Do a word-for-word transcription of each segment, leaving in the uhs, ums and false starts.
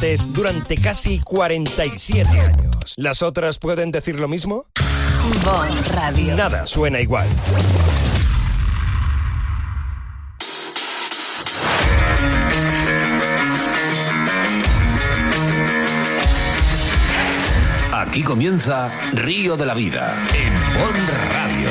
martes durante casi cuarenta y siete años. ¿Las otras pueden decir lo mismo? Bon Radio. Nada suena igual. Aquí comienza Río de la Vida en Bon Radio.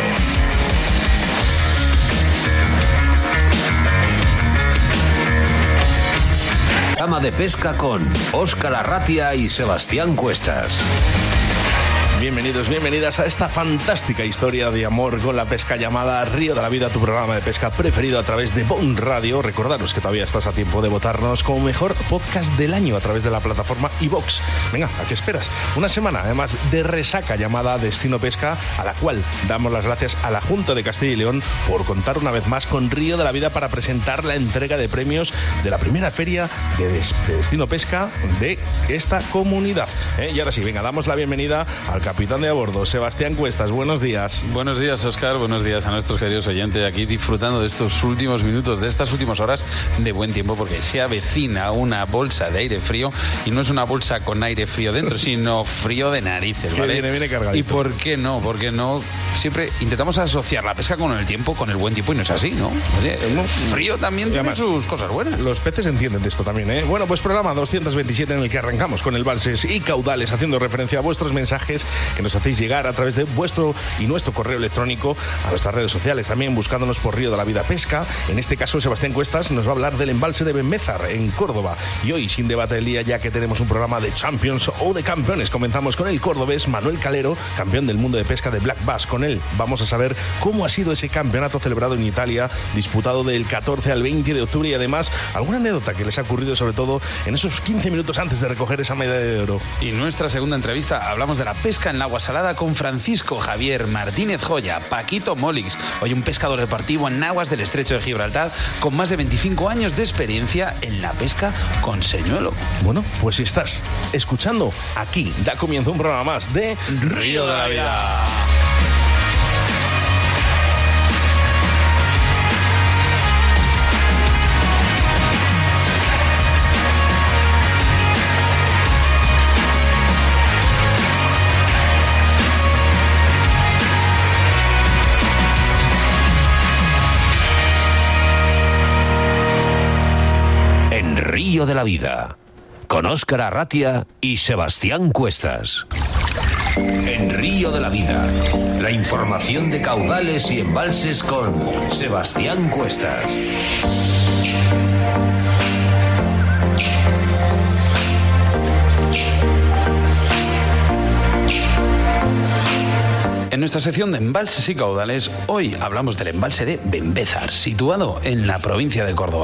Cama de pesca con Óscar Arratia y Sebastián Cuestas. Bienvenidos, bienvenidas a esta fantástica historia de amor con la pesca llamada Río de la Vida, tu programa de pesca preferido a través de Bon Radio. Recordaros que todavía estás a tiempo de votarnos como mejor podcast del año a través de la plataforma iVoox. Venga, ¿a qué esperas? Una semana, además, de resaca llamada Destino Pesca, a la cual damos las gracias a la Junta de Castilla y León por contar una vez más con Río de la Vida para presentar la entrega de premios de la primera feria de, Des- de Destino Pesca de esta comunidad. ¿Eh? Y ahora sí, venga, damos la bienvenida al capitán de a bordo, Sebastián Cuestas. Buenos días. Buenos días, Óscar. Buenos días a nuestros queridos oyentes aquí disfrutando de estos últimos minutos, de estas últimas horas de buen tiempo, porque se avecina una bolsa de aire frío y no es una bolsa con aire frío dentro, sino frío de narices, ¿vale? Viene, viene cargadito. ¿Y por qué no? Porque no siempre intentamos asociar la pesca con el tiempo, con el buen tiempo, y no es así, ¿no? Oye, el frío también tiene además sus cosas buenas. Los peces entienden de esto también, ¿eh? Bueno, pues programa doscientos veintisiete en el que arrancamos con el Balses y Caudales, haciendo referencia a vuestros mensajes que nos hacéis llegar a través de vuestro y nuestro correo electrónico, a nuestras redes sociales, también buscándonos por Río de la Vida Pesca. En este caso, Sebastián Cuestas nos va a hablar del embalse de Benbézar, en Córdoba. Y hoy, sin debate del día, ya que tenemos un programa de Champions o de campeones, comenzamos con el cordobés Manuel Calero, campeón del mundo de pesca de Black Bass. Con él vamos a saber cómo ha sido ese campeonato celebrado en Italia, disputado del catorce al veinte de octubre, y además alguna anécdota que les ha ocurrido, sobre todo en esos quince minutos antes de recoger esa medalla de oro. Y nuestra segunda entrevista, hablamos de la pesca en agua salada con Francisco Javier Martínez Joya, Paquito Molix, hoy un pescador deportivo en aguas del Estrecho de Gibraltar con más de veinticinco años de experiencia en la pesca con señuelo. Bueno, pues si estás escuchando, aquí da comienzo un programa más de Río de la Vida. Río de la Vida, con Óscar Arratia y Sebastián Cuestas. En Río de la Vida, la información de caudales y embalses con Sebastián Cuestas. En nuestra sección de embalses y caudales, hoy hablamos del embalse de Benbézar, situado en la provincia de Córdoba.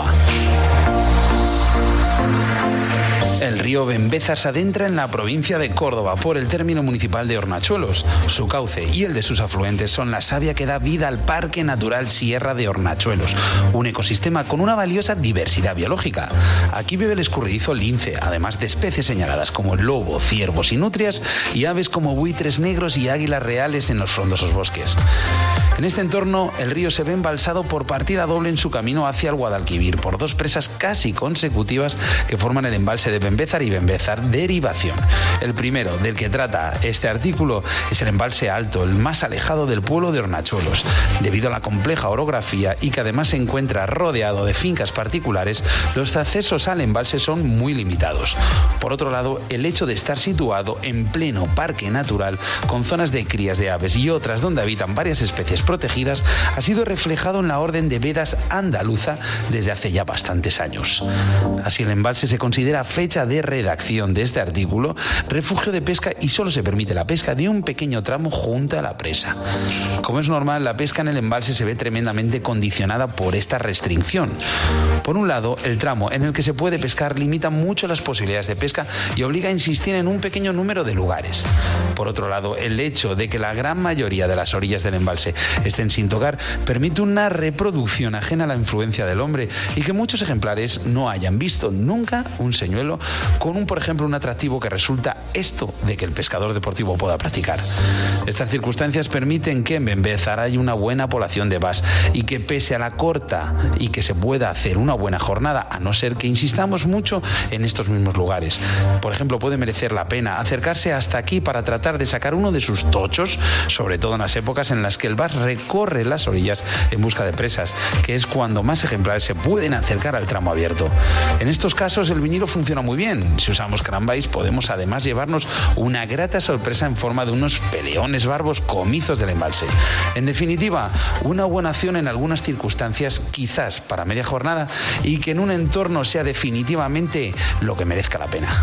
El río Benbézar se adentra en la provincia de Córdoba por el término municipal de Hornachuelos. Su cauce y el de sus afluentes son la savia que da vida al Parque Natural Sierra de Hornachuelos, un ecosistema con una valiosa diversidad biológica. Aquí vive el escurridizo lince, además de especies señaladas como el lobo, ciervos y nutrias, y aves como buitres negros y águilas reales en los frondosos bosques. En este entorno, el río se ve embalsado por partida doble en su camino hacia el Guadalquivir por dos presas casi consecutivas que forman el embalse de Benbézar y Benbézar Derivación. El primero del que trata este artículo es el embalse alto, el más alejado del pueblo de Hornachuelos. Debido a la compleja orografía y que además se encuentra rodeado de fincas particulares, los accesos al embalse son muy limitados. Por otro lado, el hecho de estar situado en pleno parque natural, con zonas de crías de aves y otras donde habitan varias especies protegidas, ha sido reflejado en la Orden de Vedas andaluza desde hace ya bastantes años. Así, el embalse se considera fecha de redacción de este artículo refugio de pesca y solo se permite la pesca de un pequeño tramo junto a la presa. Como es normal, la pesca en el embalse se ve tremendamente condicionada por esta restricción. Por un lado, el tramo en el que se puede pescar limita mucho las posibilidades de pesca y obliga a insistir en un pequeño número de lugares. Por otro lado, el hecho de que la gran mayoría de las orillas del embalse estén sin tocar, permite una reproducción ajena a la influencia del hombre y que muchos ejemplares no hayan visto nunca un señuelo con un, por ejemplo, un atractivo que resulta esto de que el pescador deportivo pueda practicar. Estas circunstancias permiten que en Benbézar haya una buena población de bass y que pese a la corta y que se pueda hacer una buena jornada, a no ser que insistamos mucho en estos mismos lugares. Por ejemplo, puede merecer la pena acercarse hasta aquí para tratar de sacar uno de sus tochos, sobre todo en las épocas en las que el bass recorre las orillas en busca de presas, que es cuando más ejemplares se pueden acercar al tramo abierto. En estos casos el vinilo funciona muy bien. Si usamos cranbais podemos además llevarnos una grata sorpresa en forma de unos peleones barbos comizos del embalse. En definitiva, una buena acción en algunas circunstancias, quizás para media jornada, y que en un entorno sea definitivamente lo que merezca la pena.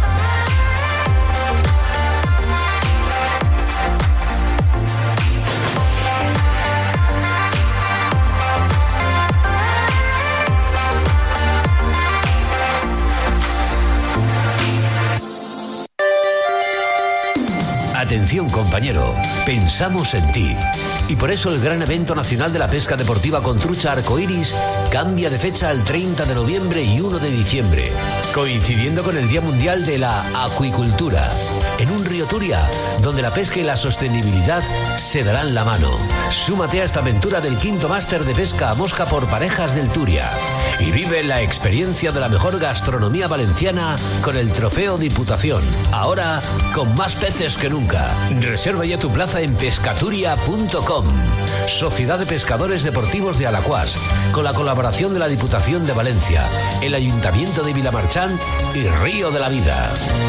Atención, compañero, pensamos en ti. Y por eso el gran evento nacional de la pesca deportiva con trucha arcoiris cambia de fecha al treinta de noviembre y uno de diciembre, coincidiendo con el Día Mundial de la Acuicultura, en un río Turia, donde la pesca y la sostenibilidad se darán la mano. Súmate a esta aventura del quinto máster de pesca a mosca por parejas del Turia y vive la experiencia de la mejor gastronomía valenciana con el Trofeo Diputación, ahora con más peces que nunca. Reserva ya tu plaza en pescaturia punto com. Sociedad de Pescadores Deportivos de Alacuás, con la colaboración de la Diputación de Valencia, el Ayuntamiento de Vilamarchant y Río de la Vida.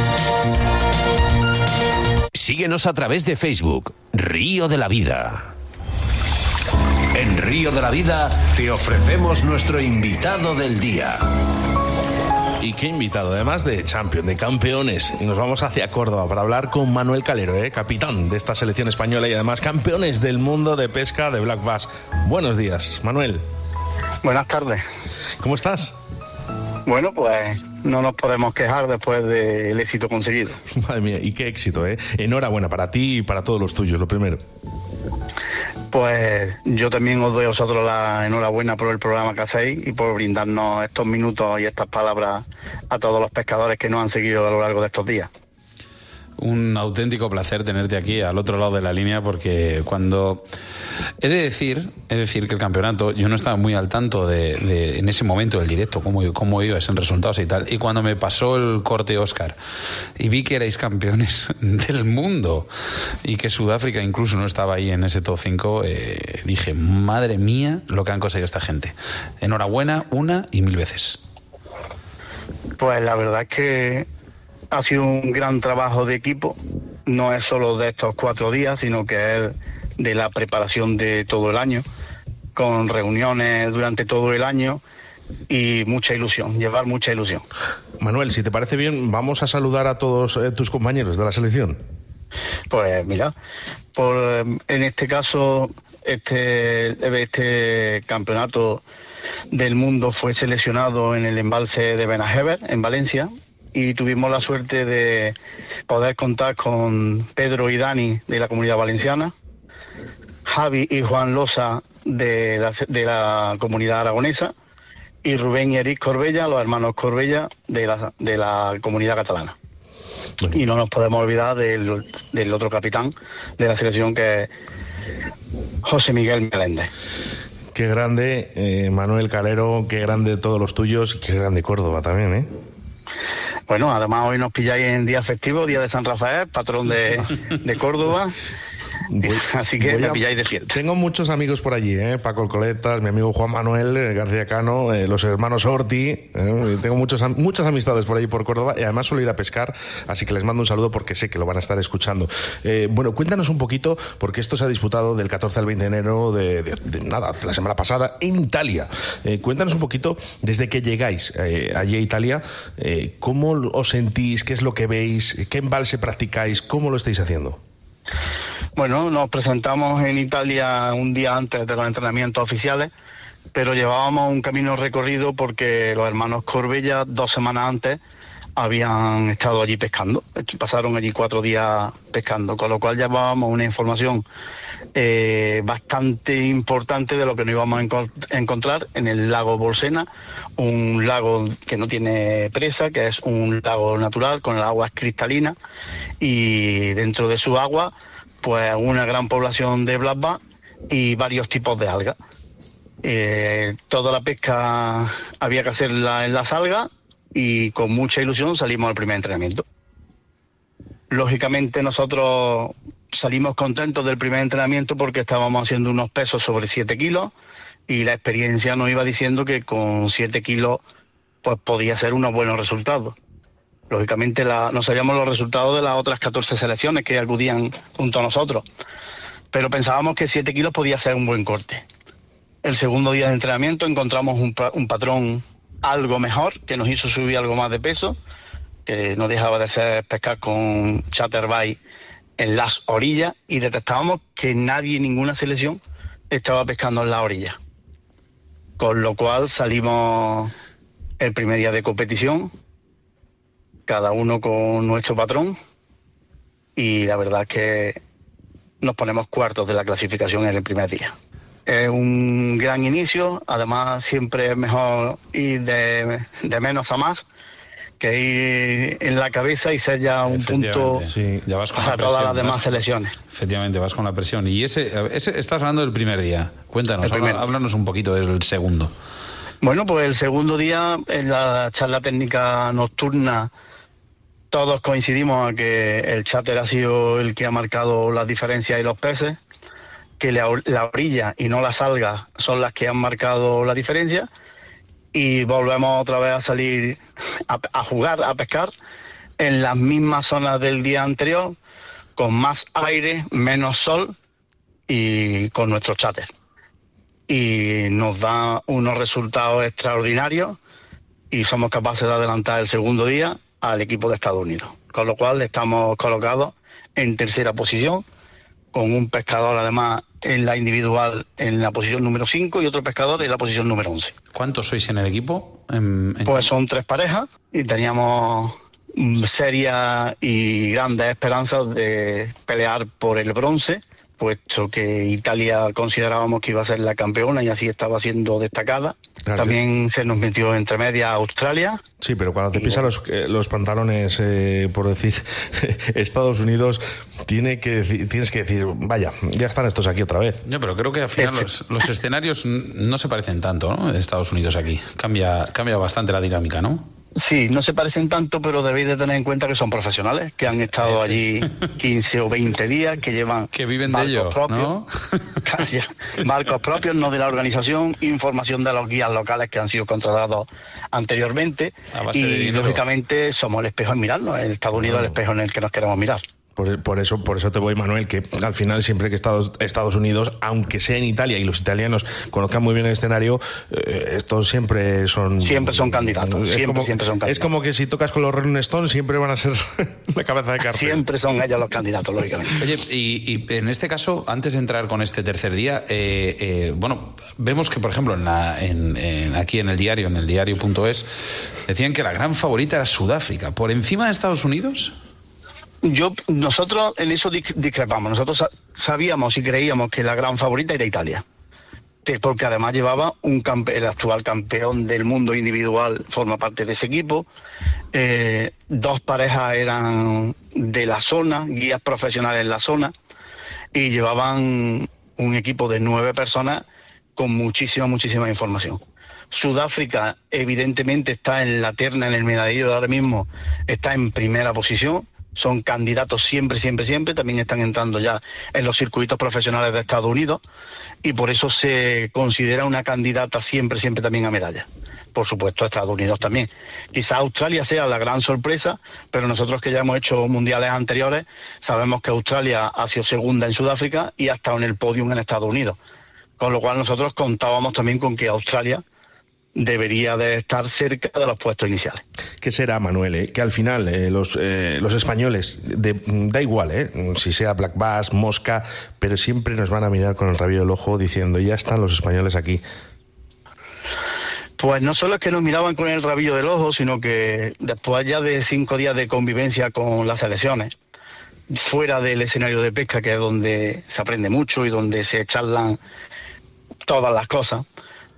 Síguenos a través de Facebook, Río de la Vida. En Río de la Vida te ofrecemos nuestro invitado del día. Y qué invitado, además de champion, de campeones. Y nos vamos hacia Córdoba para hablar con Manuel Calero, ¿eh? capitán de esta selección española y además campeones del mundo de pesca de Black Bass. Buenos días, Manuel. Buenas tardes. ¿Cómo estás? Bueno, pues no nos podemos quejar después del éxito conseguido. Madre mía, y qué éxito, ¿eh? Enhorabuena para ti y para todos los tuyos, lo primero. Pues yo también os doy a vosotros la enhorabuena por el programa que hacéis y por brindarnos estos minutos y estas palabras a todos los pescadores que nos han seguido a lo largo de estos días. Un auténtico placer tenerte aquí al otro lado de la línea, porque cuando he de decir, he de decir que el campeonato, yo no estaba muy al tanto de, de en ese momento del directo, cómo, cómo ibas en resultados y tal, y cuando me pasó el corte Oscar y vi que erais campeones del mundo y que Sudáfrica incluso no estaba ahí en ese top cinco, eh, dije, madre mía lo que han conseguido esta gente. Enhorabuena una y mil veces. Pues la verdad es que ha sido un gran trabajo de equipo, no es solo de estos cuatro días, sino que es de la preparación de todo el año, con reuniones durante todo el año y mucha ilusión, llevar mucha ilusión. Manuel, si te parece bien, vamos a saludar a todos eh, tus compañeros de la selección. Pues mira, por, en este caso, este, este campeonato del mundo fue seleccionado en el embalse de Benajever, en Valencia, y tuvimos la suerte de poder contar con Pedro y Dani de la Comunidad Valenciana, Javi y Juan Losa de la, de la Comunidad Aragonesa y Rubén y Eric Corbella, los hermanos Corbella de la, de la Comunidad Catalana. Bueno. Y no nos podemos olvidar del, del otro capitán de la selección, que es José Miguel Meléndez. Qué grande, eh, Manuel Calero, qué grande todos los tuyos y qué grande Córdoba también, ¿eh? Bueno, además hoy nos pilláis en día festivo, día de San Rafael, patrón de, de Córdoba. Voy, Así que me a, pilláis de fiesta. Tengo muchos amigos por allí, ¿eh? Paco Coletas, mi amigo Juan Manuel eh, García Cano, eh, los hermanos Orti. Eh, tengo muchos, muchas amistades por allí por Córdoba y además suelo ir a pescar, así que les mando un saludo porque sé que lo van a estar escuchando. Eh, bueno, cuéntanos un poquito, porque esto se ha disputado del catorce al veinte de enero de, de, de nada, la semana pasada en Italia. Eh, cuéntanos un poquito, desde que llegáis eh, allí a Italia, eh, ¿cómo os sentís? ¿Qué es lo que veis? ¿Qué embalse practicáis? ¿Cómo lo estáis haciendo? Bueno, nos presentamos en Italia un día antes de los entrenamientos oficiales, pero llevábamos un camino recorrido porque los hermanos Corbella dos semanas antes habían estado allí pescando. Pasaron allí cuatro días pescando, con lo cual llevábamos una información eh, bastante importante de lo que nos íbamos a enco- encontrar en el lago Bolsena, un lago que no tiene presa, que es un lago natural con el agua cristalina, y dentro de su agua pues una gran población de black bass y varios tipos de algas. Eh, toda la pesca había que hacerla en las algas y con mucha ilusión salimos al primer entrenamiento. Lógicamente nosotros salimos contentos del primer entrenamiento porque estábamos haciendo unos pesos sobre siete kilos y la experiencia nos iba diciendo que con siete kilos pues podía ser unos buenos resultados. Lógicamente la, no sabíamos los resultados de las otras catorce selecciones que acudían junto a nosotros, pero pensábamos que siete kilos podía ser un buen corte. El segundo día de entrenamiento encontramos un, un patrón algo mejor, que nos hizo subir algo más de peso, que no dejaba de ser pescar con chatterbait en las orillas, y detectábamos que nadie, ninguna selección, estaba pescando en la orilla. Con lo cual salimos el primer día de competición, cada uno con nuestro patrón, y la verdad es que nos ponemos cuartos de la clasificación en el primer día. Es un gran inicio, además siempre es mejor ir de, de menos a más que ir en la cabeza y ser ya un punto sí, ya vas con para presión, todas las demás vas, selecciones. Efectivamente, vas con la presión. Y ese, ese estás hablando del primer día. Cuéntanos, habla, háblanos un poquito del segundo. Bueno, pues el segundo día, en la charla técnica nocturna, todos coincidimos en que el cháter ha sido el que ha marcado las diferencias y los peces, que la, la orilla y no las algas son las que han marcado la diferencia, y volvemos otra vez a salir a, a jugar, a pescar en las mismas zonas del día anterior, con más aire, menos sol y con nuestro cháter. Y nos da unos resultados extraordinarios y somos capaces de adelantar el segundo día al equipo de Estados Unidos, con lo cual estamos colocados en tercera posición, con un pescador además en la individual en la posición número cinco y otro pescador en la posición número once. ¿Cuántos sois en el equipo? En, en... Pues son tres parejas y teníamos serias y grandes esperanzas de pelear por el bronce, puesto que Italia considerábamos que iba a ser la campeona y así estaba siendo destacada. Claro. También se nos metió entre medias Australia. Sí, pero cuando te pisan los, eh, los pantalones, eh, por decir, Estados Unidos, tiene que decir, tienes que decir, vaya, ya están estos aquí otra vez. Yo, pero creo que al final los, los escenarios no se parecen tanto, ¿no? Estados Unidos aquí. Cambia, cambia bastante la dinámica, ¿no? Sí, no se parecen tanto, pero debéis de tener en cuenta que son profesionales, que han estado allí quince o veinte días, que llevan que viven barcos de ello, propios, ¿no? barcos propios, no de la organización, información de los guías locales que han sido contratados anteriormente, y lógicamente somos el espejo en mirarnos, el Estados Unidos es el espejo en el que nos queremos mirar. Por, por eso por eso te voy, Manuel, que al final siempre que Estados, Estados Unidos, aunque sea en Italia y los italianos conozcan muy bien el escenario, eh, estos siempre son... Siempre son candidatos, siempre, como, siempre son candidatos. Es como que si tocas con los Rolling Stones siempre van a ser la cabeza de cartel. Siempre son ellos los candidatos, lógicamente. Oye, y, y en este caso, antes de entrar con este tercer día, eh, eh, bueno, vemos que, por ejemplo, en la, en, en, aquí en el diario, en el diario punto es, decían que la gran favorita era Sudáfrica, ¿por encima de Estados Unidos? Yo, nosotros en eso discrepamos. Nosotros sabíamos y creíamos que la gran favorita era Italia, porque además llevaba un campe- el actual campeón del mundo individual, forma parte de ese equipo. Eh, dos parejas eran de la zona, guías profesionales en la zona, y llevaban un equipo de nueve personas con muchísima, muchísima información. Sudáfrica evidentemente está en la terna, en el medallero de ahora mismo, está en primera posición. Son candidatos siempre, siempre, siempre. También están entrando ya en los circuitos profesionales de Estados Unidos y por eso se considera una candidata siempre, siempre también a medalla. Por supuesto, Estados Unidos también. Quizá Australia sea la gran sorpresa, pero nosotros que ya hemos hecho mundiales anteriores, sabemos que Australia ha sido segunda en Sudáfrica y ha estado en el podium en Estados Unidos. Con lo cual nosotros contábamos también con que Australia debería de estar cerca de los puestos iniciales. ¿Qué será, Manuel? Eh? Que al final eh, los, eh, los españoles, de, da igual, eh, si sea Black Bass, Mosca, pero siempre nos van a mirar con el rabillo del ojo diciendo, ya están los españoles aquí. Pues no solo es que nos miraban con el rabillo del ojo, sino que después ya de cinco días de convivencia con las selecciones, fuera del escenario de pesca, que es donde se aprende mucho y donde se charlan todas las cosas,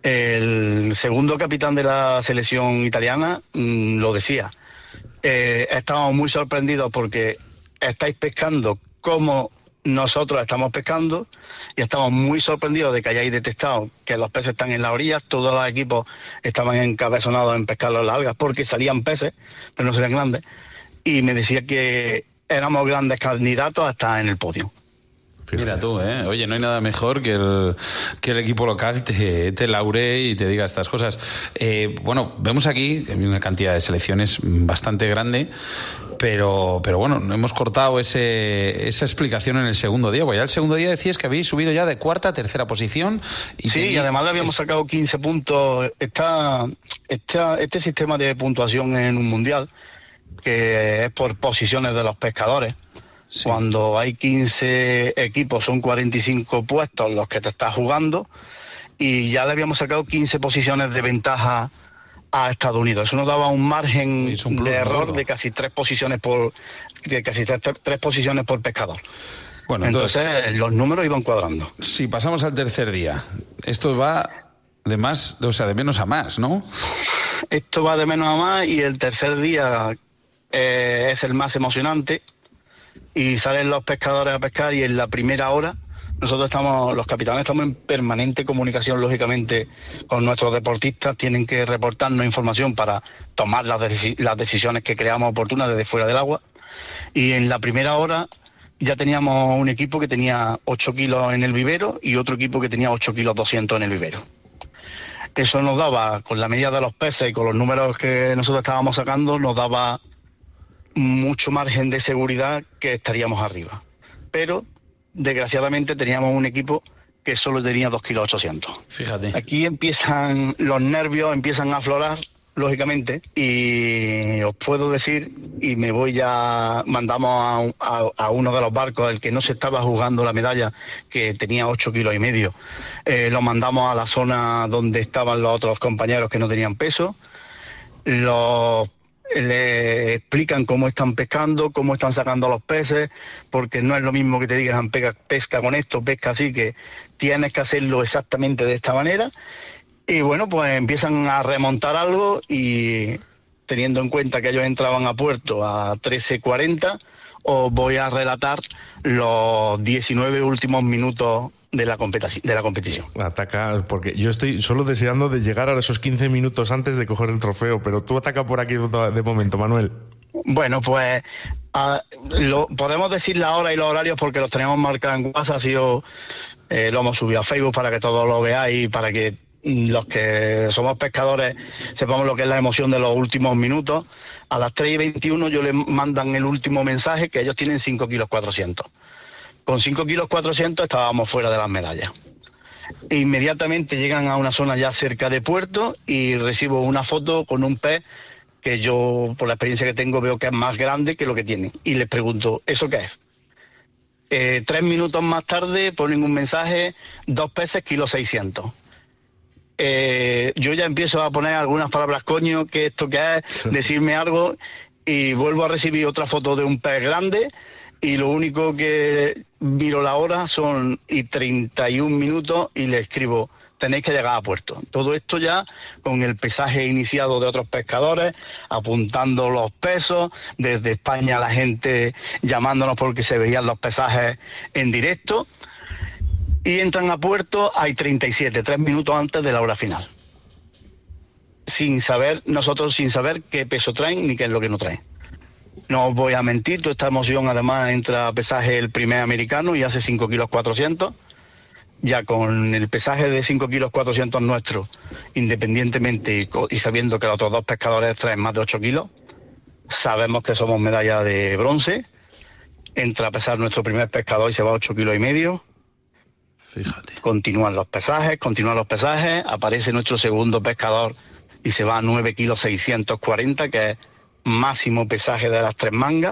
el segundo capitán de la selección italiana mmm, lo decía. Eh, estamos muy sorprendidos porque estáis pescando como nosotros estamos pescando y estamos muy sorprendidos de que hayáis detectado que los peces están en las orillas. Todos los equipos estaban encabezonados en pescar las algas porque salían peces, pero no serían grandes. Y me decía que éramos grandes candidatos hasta en el podio. Mira tú, ¿eh? Oye, no hay nada mejor que el, que el equipo local te, te lauree y te diga estas cosas. Eh, bueno, vemos aquí que hay una cantidad de selecciones bastante grande, pero, pero bueno, hemos cortado ese, esa explicación en el segundo día. Pues ya el segundo día decías que habéis subido ya de cuarta a tercera posición. Y sí, y además le habíamos sacado quince puntos. Está, está, este sistema de puntuación en un mundial, que es por posiciones de los pescadores. Sí. Cuando hay quince equipos son cuarenta y cinco puestos los que te estás jugando y ya le habíamos sacado quince posiciones de ventaja a Estados Unidos. Eso nos daba un margen un plus, de error, ¿no?, de casi tres posiciones por de casi tres, tres posiciones por pescador. Bueno, entonces, entonces los números iban cuadrando. Si pasamos al tercer día, esto va de más, o sea, de menos a más, ¿no? Esto va de menos a más y el tercer día eh, es el más emocionante. Y salen los pescadores a pescar y en la primera hora nosotros estamos, los capitanes estamos en permanente comunicación, lógicamente, con nuestros deportistas. Tienen que reportarnos información para tomar las, deci- las decisiones que creamos oportunas desde fuera del agua. Y en la primera hora ya teníamos un equipo que tenía ocho kilos en el vivero y otro equipo que tenía ocho kilos doscientos en el vivero. Eso nos daba, con la medida de los peces y con los números que nosotros estábamos sacando, nos daba mucho margen de seguridad que estaríamos arriba. Pero, desgraciadamente, teníamos un equipo que solo tenía dos kilos ochocientos. Fíjate. Aquí empiezan los nervios, empiezan a aflorar, lógicamente, y os puedo decir, y me voy ya, mandamos a, a, a uno de los barcos, el que no se estaba jugando la medalla, que tenía ocho kilos y medio, eh, lo mandamos a la zona donde estaban los otros compañeros que no tenían peso. Los le explican cómo están pescando, cómo están sacando los peces, porque no es lo mismo que te digan pesca, pesca con esto, pesca así, que tienes que hacerlo exactamente de esta manera. Y bueno, pues empiezan a remontar algo y teniendo en cuenta que ellos entraban a puerto a trece cuarenta, os voy a relatar los diecinueve últimos minutos de la, competi- de la competición. Ataca, porque yo estoy solo deseando de llegar a esos quince minutos antes de coger el trofeo, pero tú ataca por aquí de momento, Manuel. Bueno, pues uh, lo, podemos decir la hora y los horarios porque los teníamos marcados en WhatsApp, ha sido, eh, lo hemos subido a Facebook para que todos lo veáis, para que los que somos pescadores sepamos lo que es la emoción de los últimos minutos. A las tres y veintiuno yo les mandan el último mensaje, que ellos tienen cinco kilos cuatrocientos. Con cinco kilos cuatrocientos estábamos fuera de las medallas. Inmediatamente llegan a una zona ya cerca de puerto y recibo una foto con un pez que yo, por la experiencia que tengo, veo que es más grande que lo que tienen. Y les pregunto, ¿eso qué es? Eh, tres minutos más tarde ponen un mensaje, dos peces, kilo seiscientos. Eh, yo ya empiezo a poner algunas palabras, coño, ¿qué esto qué es? Decirme algo, y vuelvo a recibir otra foto de un pez grande. Y lo único que miro la hora son y treinta y un minutos y le escribo, tenéis que llegar a puerto. Todo esto ya con el pesaje iniciado de otros pescadores, apuntando los pesos, desde España la gente llamándonos porque se veían los pesajes en directo. Y entran a puerto, hay treinta y siete, tres minutos antes de la hora final. Sin saber, nosotros sin saber qué peso traen ni qué es lo que no traen. No os voy a mentir, toda esta emoción además entra a pesaje el primer americano y hace cinco kilos cuatrocientos. Ya con el pesaje de cinco kilos cuatrocientos nuestro, independientemente y, y sabiendo que los otros dos pescadores traen más de ocho kilos, sabemos que somos medalla de bronce. Entra a pesar nuestro primer pescador y se va a ocho kilos y medio. Fíjate. Continúan los pesajes, continúan los pesajes, aparece nuestro segundo pescador y se va a nueve kilos seiscientos cuarenta, que es máximo pesaje de las tres mangas.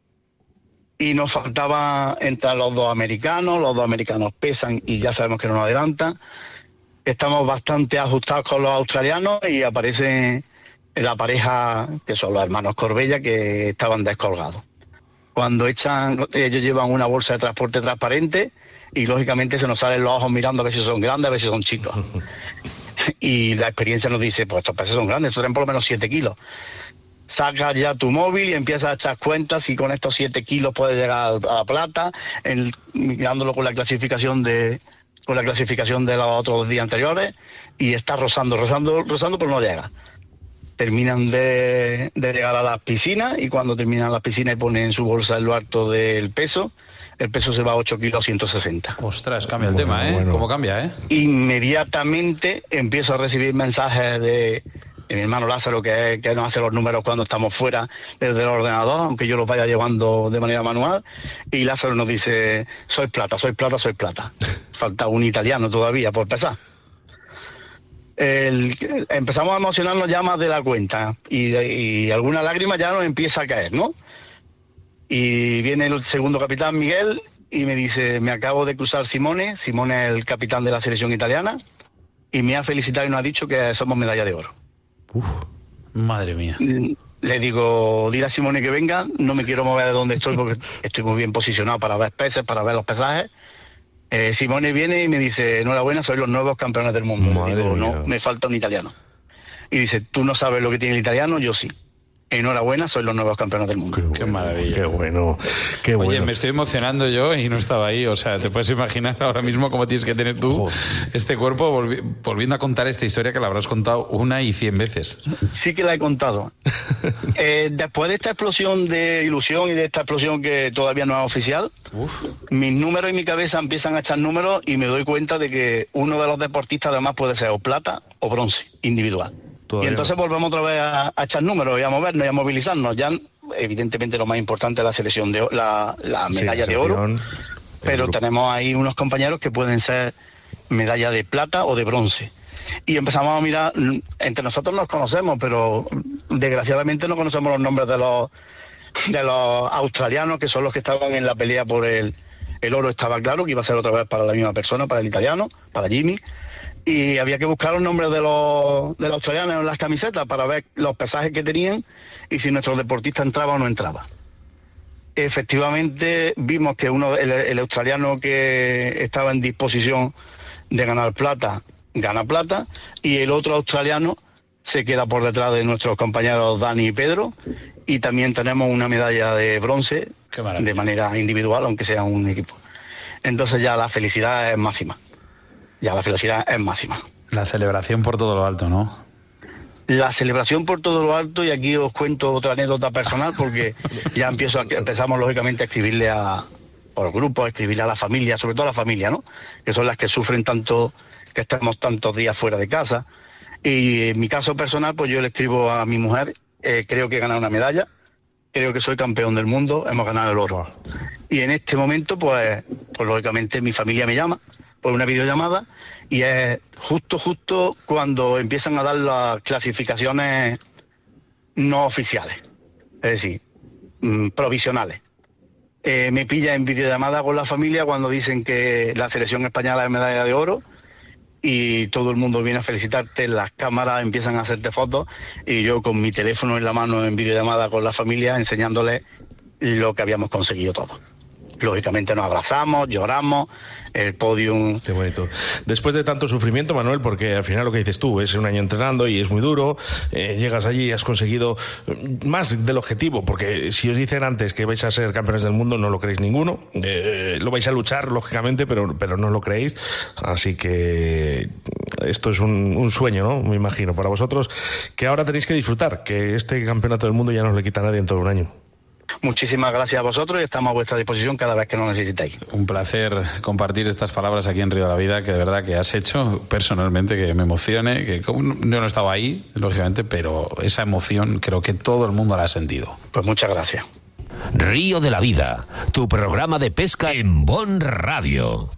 Y nos faltaba entrar los dos americanos, los dos americanos pesan y ya sabemos que no nos adelantan. estamos bastante ajustados con los australianos y aparece la pareja, que son los hermanos Corbella, que estaban descolgados. Cuando echan, ellos llevan una bolsa de transporte transparente y lógicamente se nos salen los ojos mirando a ver si son grandes, a ver si son chicos. Y la experiencia nos dice, pues estos peces son grandes, estos tienen por lo menos siete kilos. Sacas ya tu móvil y empiezas a echar cuentas si con estos siete kilos puedes llegar a la plata, en, mirándolo con la clasificación de con la clasificación de los otros días anteriores, y estás rozando, rozando, rozando, pero no llega. Terminan de, de llegar a las piscinas, y cuando terminan las piscinas y ponen en su bolsa en lo alto del peso, el peso se va a ocho kilos a ciento sesenta. Ostras, cambia el Bueno, tema, ¿eh? bueno. ¿Cómo cambia, eh? Inmediatamente empiezo a recibir mensajes de, de mi hermano Lázaro, que, es, que nos hace los números cuando estamos fuera desde el ordenador, aunque yo los vaya llevando de manera manual, y Lázaro nos dice, soy plata, soy plata, soy plata. Falta un italiano todavía por pesar. El, empezamos a emocionarnos ya más de la cuenta, y, y alguna lágrima ya nos empieza a caer, ¿no? Y viene el segundo capitán, Miguel, y me dice, me acabo de cruzar Simone, Simone es el capitán de la selección italiana, y me ha felicitado y nos ha dicho que somos medalla de oro. Uf, madre mía. Le digo, dile a Simone que venga, no me quiero mover de donde estoy porque estoy muy bien posicionado para ver peces, para ver los pesajes. Eh, Simone viene y me dice, enhorabuena, sois los nuevos campeones del mundo. Madre Le digo, mía. no, me falta un italiano. Y dice, tú no sabes lo que tiene el italiano, yo sí. Enhorabuena, sois los nuevos campeones del mundo. Qué maravilla. Qué bueno, qué Oye, bueno. me estoy emocionando yo y no estaba ahí. O sea, te puedes imaginar ahora mismo cómo tienes que tener tú Joder. este cuerpo volvi- volviendo a contar esta historia que la habrás contado una y cien veces. Sí que la he contado. Eh, después de esta explosión de ilusión y de esta explosión que todavía no es oficial, Uf. mis números y mi cabeza empiezan a echar números y me doy cuenta de que uno de los deportistas además puede ser o plata o bronce individual. Todavía y entonces no. volvemos otra vez a, a echar números y a movernos y a movilizarnos. Ya evidentemente lo más importante es la selección de o- la, la Sí, medalla de oro, selección, el pero grupo. tenemos ahí unos compañeros que pueden ser medalla de plata o de bronce. Y empezamos a mirar, mm, entre nosotros nos conocemos, pero mm, desgraciadamente no conocemos los nombres de los de los australianos, que son los que estaban en la pelea por el, el oro. Estaba claro que iba a ser otra vez para la misma persona, para el italiano, para Jimmy, y había que buscar los nombres de los, de los australianos en las camisetas para ver los pesajes que tenían y si nuestro deportista entraba o no entraba. Efectivamente vimos que uno el, el australiano que estaba en disposición de ganar plata, gana plata, y el otro australiano se queda por detrás de nuestros compañeros Dani y Pedro, y también tenemos una medalla de bronce Qué maravilla. de manera individual, aunque sea un equipo. Entonces ya la felicidad es máxima. Ya la felicidad es máxima. La celebración por todo lo alto, ¿no? La celebración por todo lo alto, y aquí os cuento otra anécdota personal, porque ya empiezo a, empezamos lógicamente a escribirle a, por grupo, a escribirle a la familia, sobre todo a la familia, ¿no? Que son las que sufren tanto, que estamos tantos días fuera de casa. Y en mi caso personal, pues yo le escribo a mi mujer, eh, creo que he ganado una medalla, creo que soy campeón del mundo, hemos ganado el oro. Y en este momento, pues, pues lógicamente mi familia me llama por una videollamada, y es justo, justo cuando empiezan a dar las clasificaciones no oficiales, es decir, mm, provisionales. Eh, me pilla en videollamada con la familia cuando dicen que la selección española es medalla de oro, y todo el mundo viene a felicitarte, las cámaras empiezan a hacerte fotos, y yo con mi teléfono en la mano en videollamada con la familia enseñándoles lo que habíamos conseguido todo. Lógicamente nos abrazamos, lloramos, el podium. Qué bonito. Después de tanto sufrimiento, Manuel, porque al final lo que dices tú, es un año entrenando y es muy duro, eh, llegas allí y has conseguido más del objetivo, porque si os dicen antes que vais a ser campeones del mundo, no lo creéis ninguno, eh, lo vais a luchar, lógicamente, pero, pero no lo creéis, así que esto es un, un sueño, ¿no? Me imagino, para vosotros, que ahora tenéis que disfrutar, que este campeonato del mundo ya no os le quita a nadie en todo un año. Muchísimas gracias a vosotros y estamos a vuestra disposición cada vez que nos necesitéis. Un placer compartir estas palabras aquí en Río de la Vida, que de verdad que has hecho personalmente que me emocione, que como yo no estaba ahí, lógicamente, pero esa emoción creo que todo el mundo la ha sentido. Pues muchas gracias. Río de la Vida, tu programa de pesca en Bon Radio.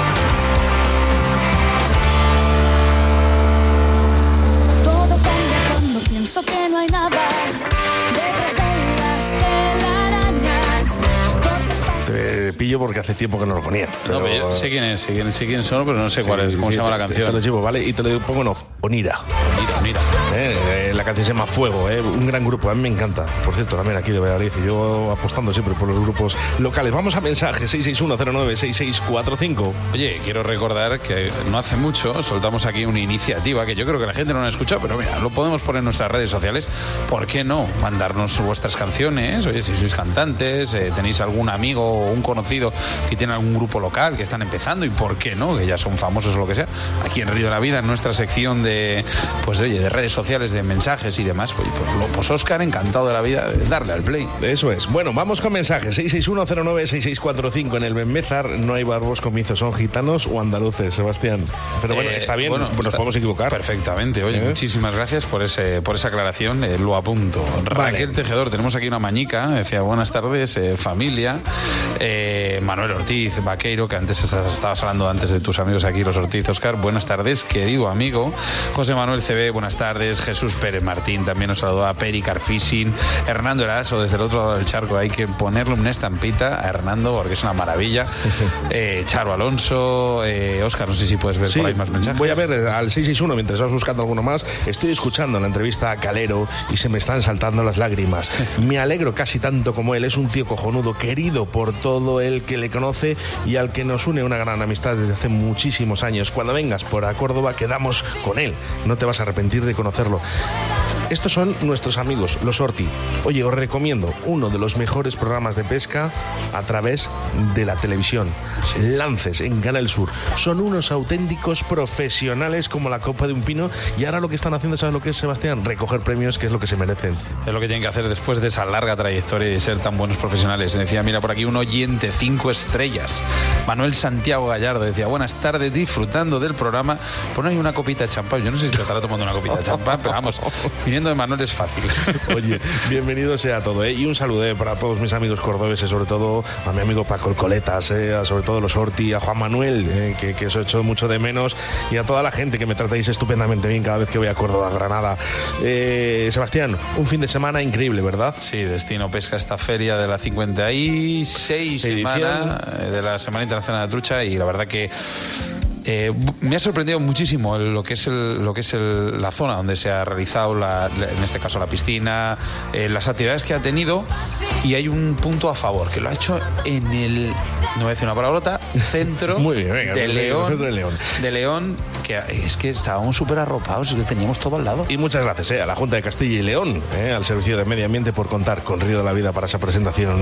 Todo cambia tiempo que no lo ponía. Pero... No, pero yo sé quién es, sé quién, sé quién son, pero no sé sí, cuál es, cómo sí, se llama te, la canción. Te lo llevo, ¿vale? Y te lo pongo en off. Onira. Onira, Onira. Eh, eh, la canción se llama Fuego, eh, un gran grupo, a mí me encanta. Por cierto, también aquí de Valladolid, y yo apostando siempre por los grupos locales. Vamos a mensaje seis seis uno cero nueve seis seis cuatro cinco. Oye, quiero recordar que no hace mucho soltamos aquí una iniciativa que yo creo que la gente no la ha escuchado, pero mira, lo podemos poner en nuestras redes sociales. ¿Por qué no? Mandarnos vuestras canciones. Oye, si sois cantantes, eh, tenéis algún amigo o un conocido que tiene algún grupo local que están empezando, y por qué no, que ya son famosos o lo que sea, aquí en Río de la Vida, en nuestra sección de, pues oye, de redes sociales, de mensajes y demás, pues, pues, pues Óscar, encantado de la vida de darle al play. Eso es. Bueno, vamos con mensajes. seis seis uno cero nueve seis seis cuatro cinco. En el Benbézar no hay barbos comizos, son gitanos o andaluces, Sebastián. Pero bueno, eh, está bien, bueno, pues nos está, podemos equivocar. Perfectamente. Oye, ¿Eh? muchísimas gracias por ese por esa aclaración, eh, lo apunto. Vale. Raquel Tejedor, tenemos aquí una mañica, decía buenas tardes, eh, familia. Eh, Manuel Ortiz, vaqueiro, que antes estabas hablando antes de tus amigos aquí, los Ortiz. Óscar, buenas tardes, querido amigo. José Manuel C B, buenas tardes. Jesús Pérez Martín también nos saludó, a Peri Carfishing. Hernando Eraso, desde el otro lado del charco, hay que ponerle una estampita a Hernando porque es una maravilla. eh, Charo Alonso, eh, Óscar, no sé si puedes ver sí, por ahí más mensajes. Voy a ver al seis seis uno mientras vas buscando alguno más. Estoy escuchando la entrevista a Calero y se me están saltando las lágrimas. Me alegro casi tanto como él. Es un tío cojonudo, querido por todo el que le conoce y al que nos une una gran amistad desde hace muchísimos años. Cuando vengas por a Córdoba quedamos con él. No te vas a arrepentir de conocerlo. Estos son nuestros amigos, los Orti. Oye, os recomiendo uno de los mejores programas de pesca a través de la televisión. Lances en Canal Sur. Son unos auténticos profesionales como la copa de un pino, y ahora lo que están haciendo, ¿sabes lo que es, Sebastián? Recoger premios, que es lo que se merecen. Es lo que tienen que hacer después de esa larga trayectoria y ser tan buenos profesionales. Decía, mira, por aquí un oyente, cinco estrellas. Manuel Santiago Gallardo decía, buenas tardes, disfrutando del programa. Pon ahí una copita de champán. Yo no sé si te estará tomando una copita de champán, pero vamos, viniendo de Manuel es fácil. Oye, bienvenido sea todo, ¿eh? Y un saludo ¿eh? para todos mis amigos cordobeses, sobre todo a mi amigo Paco el Coletas, ¿eh? a sobre todo los Orti, a Juan Manuel, ¿eh? que, que os he hecho mucho de menos, y a toda la gente que me tratáis estupendamente bien cada vez que voy a Córdoba, a Granada. Eh, Sebastián, un fin de semana increíble, ¿verdad? Sí, Destino Pesca, esta feria de la cincuenta y seis semana de la Semana Internacional de la Trucha, y la verdad que Eh, me ha sorprendido muchísimo lo que es el, lo que es el, la zona donde se ha realizado, la, en este caso la piscina, eh, las actividades que ha tenido, y hay un punto a favor, que lo ha hecho en el, no voy a decir una palabrota, centro Muy bien, venga, de, León, de León, de León, que es que estábamos súper arropados y lo teníamos todo al lado. Y muchas gracias eh, a la Junta de Castilla y León, eh, al Servicio de Medio Ambiente, por contar con Río de la Vida para esa presentación.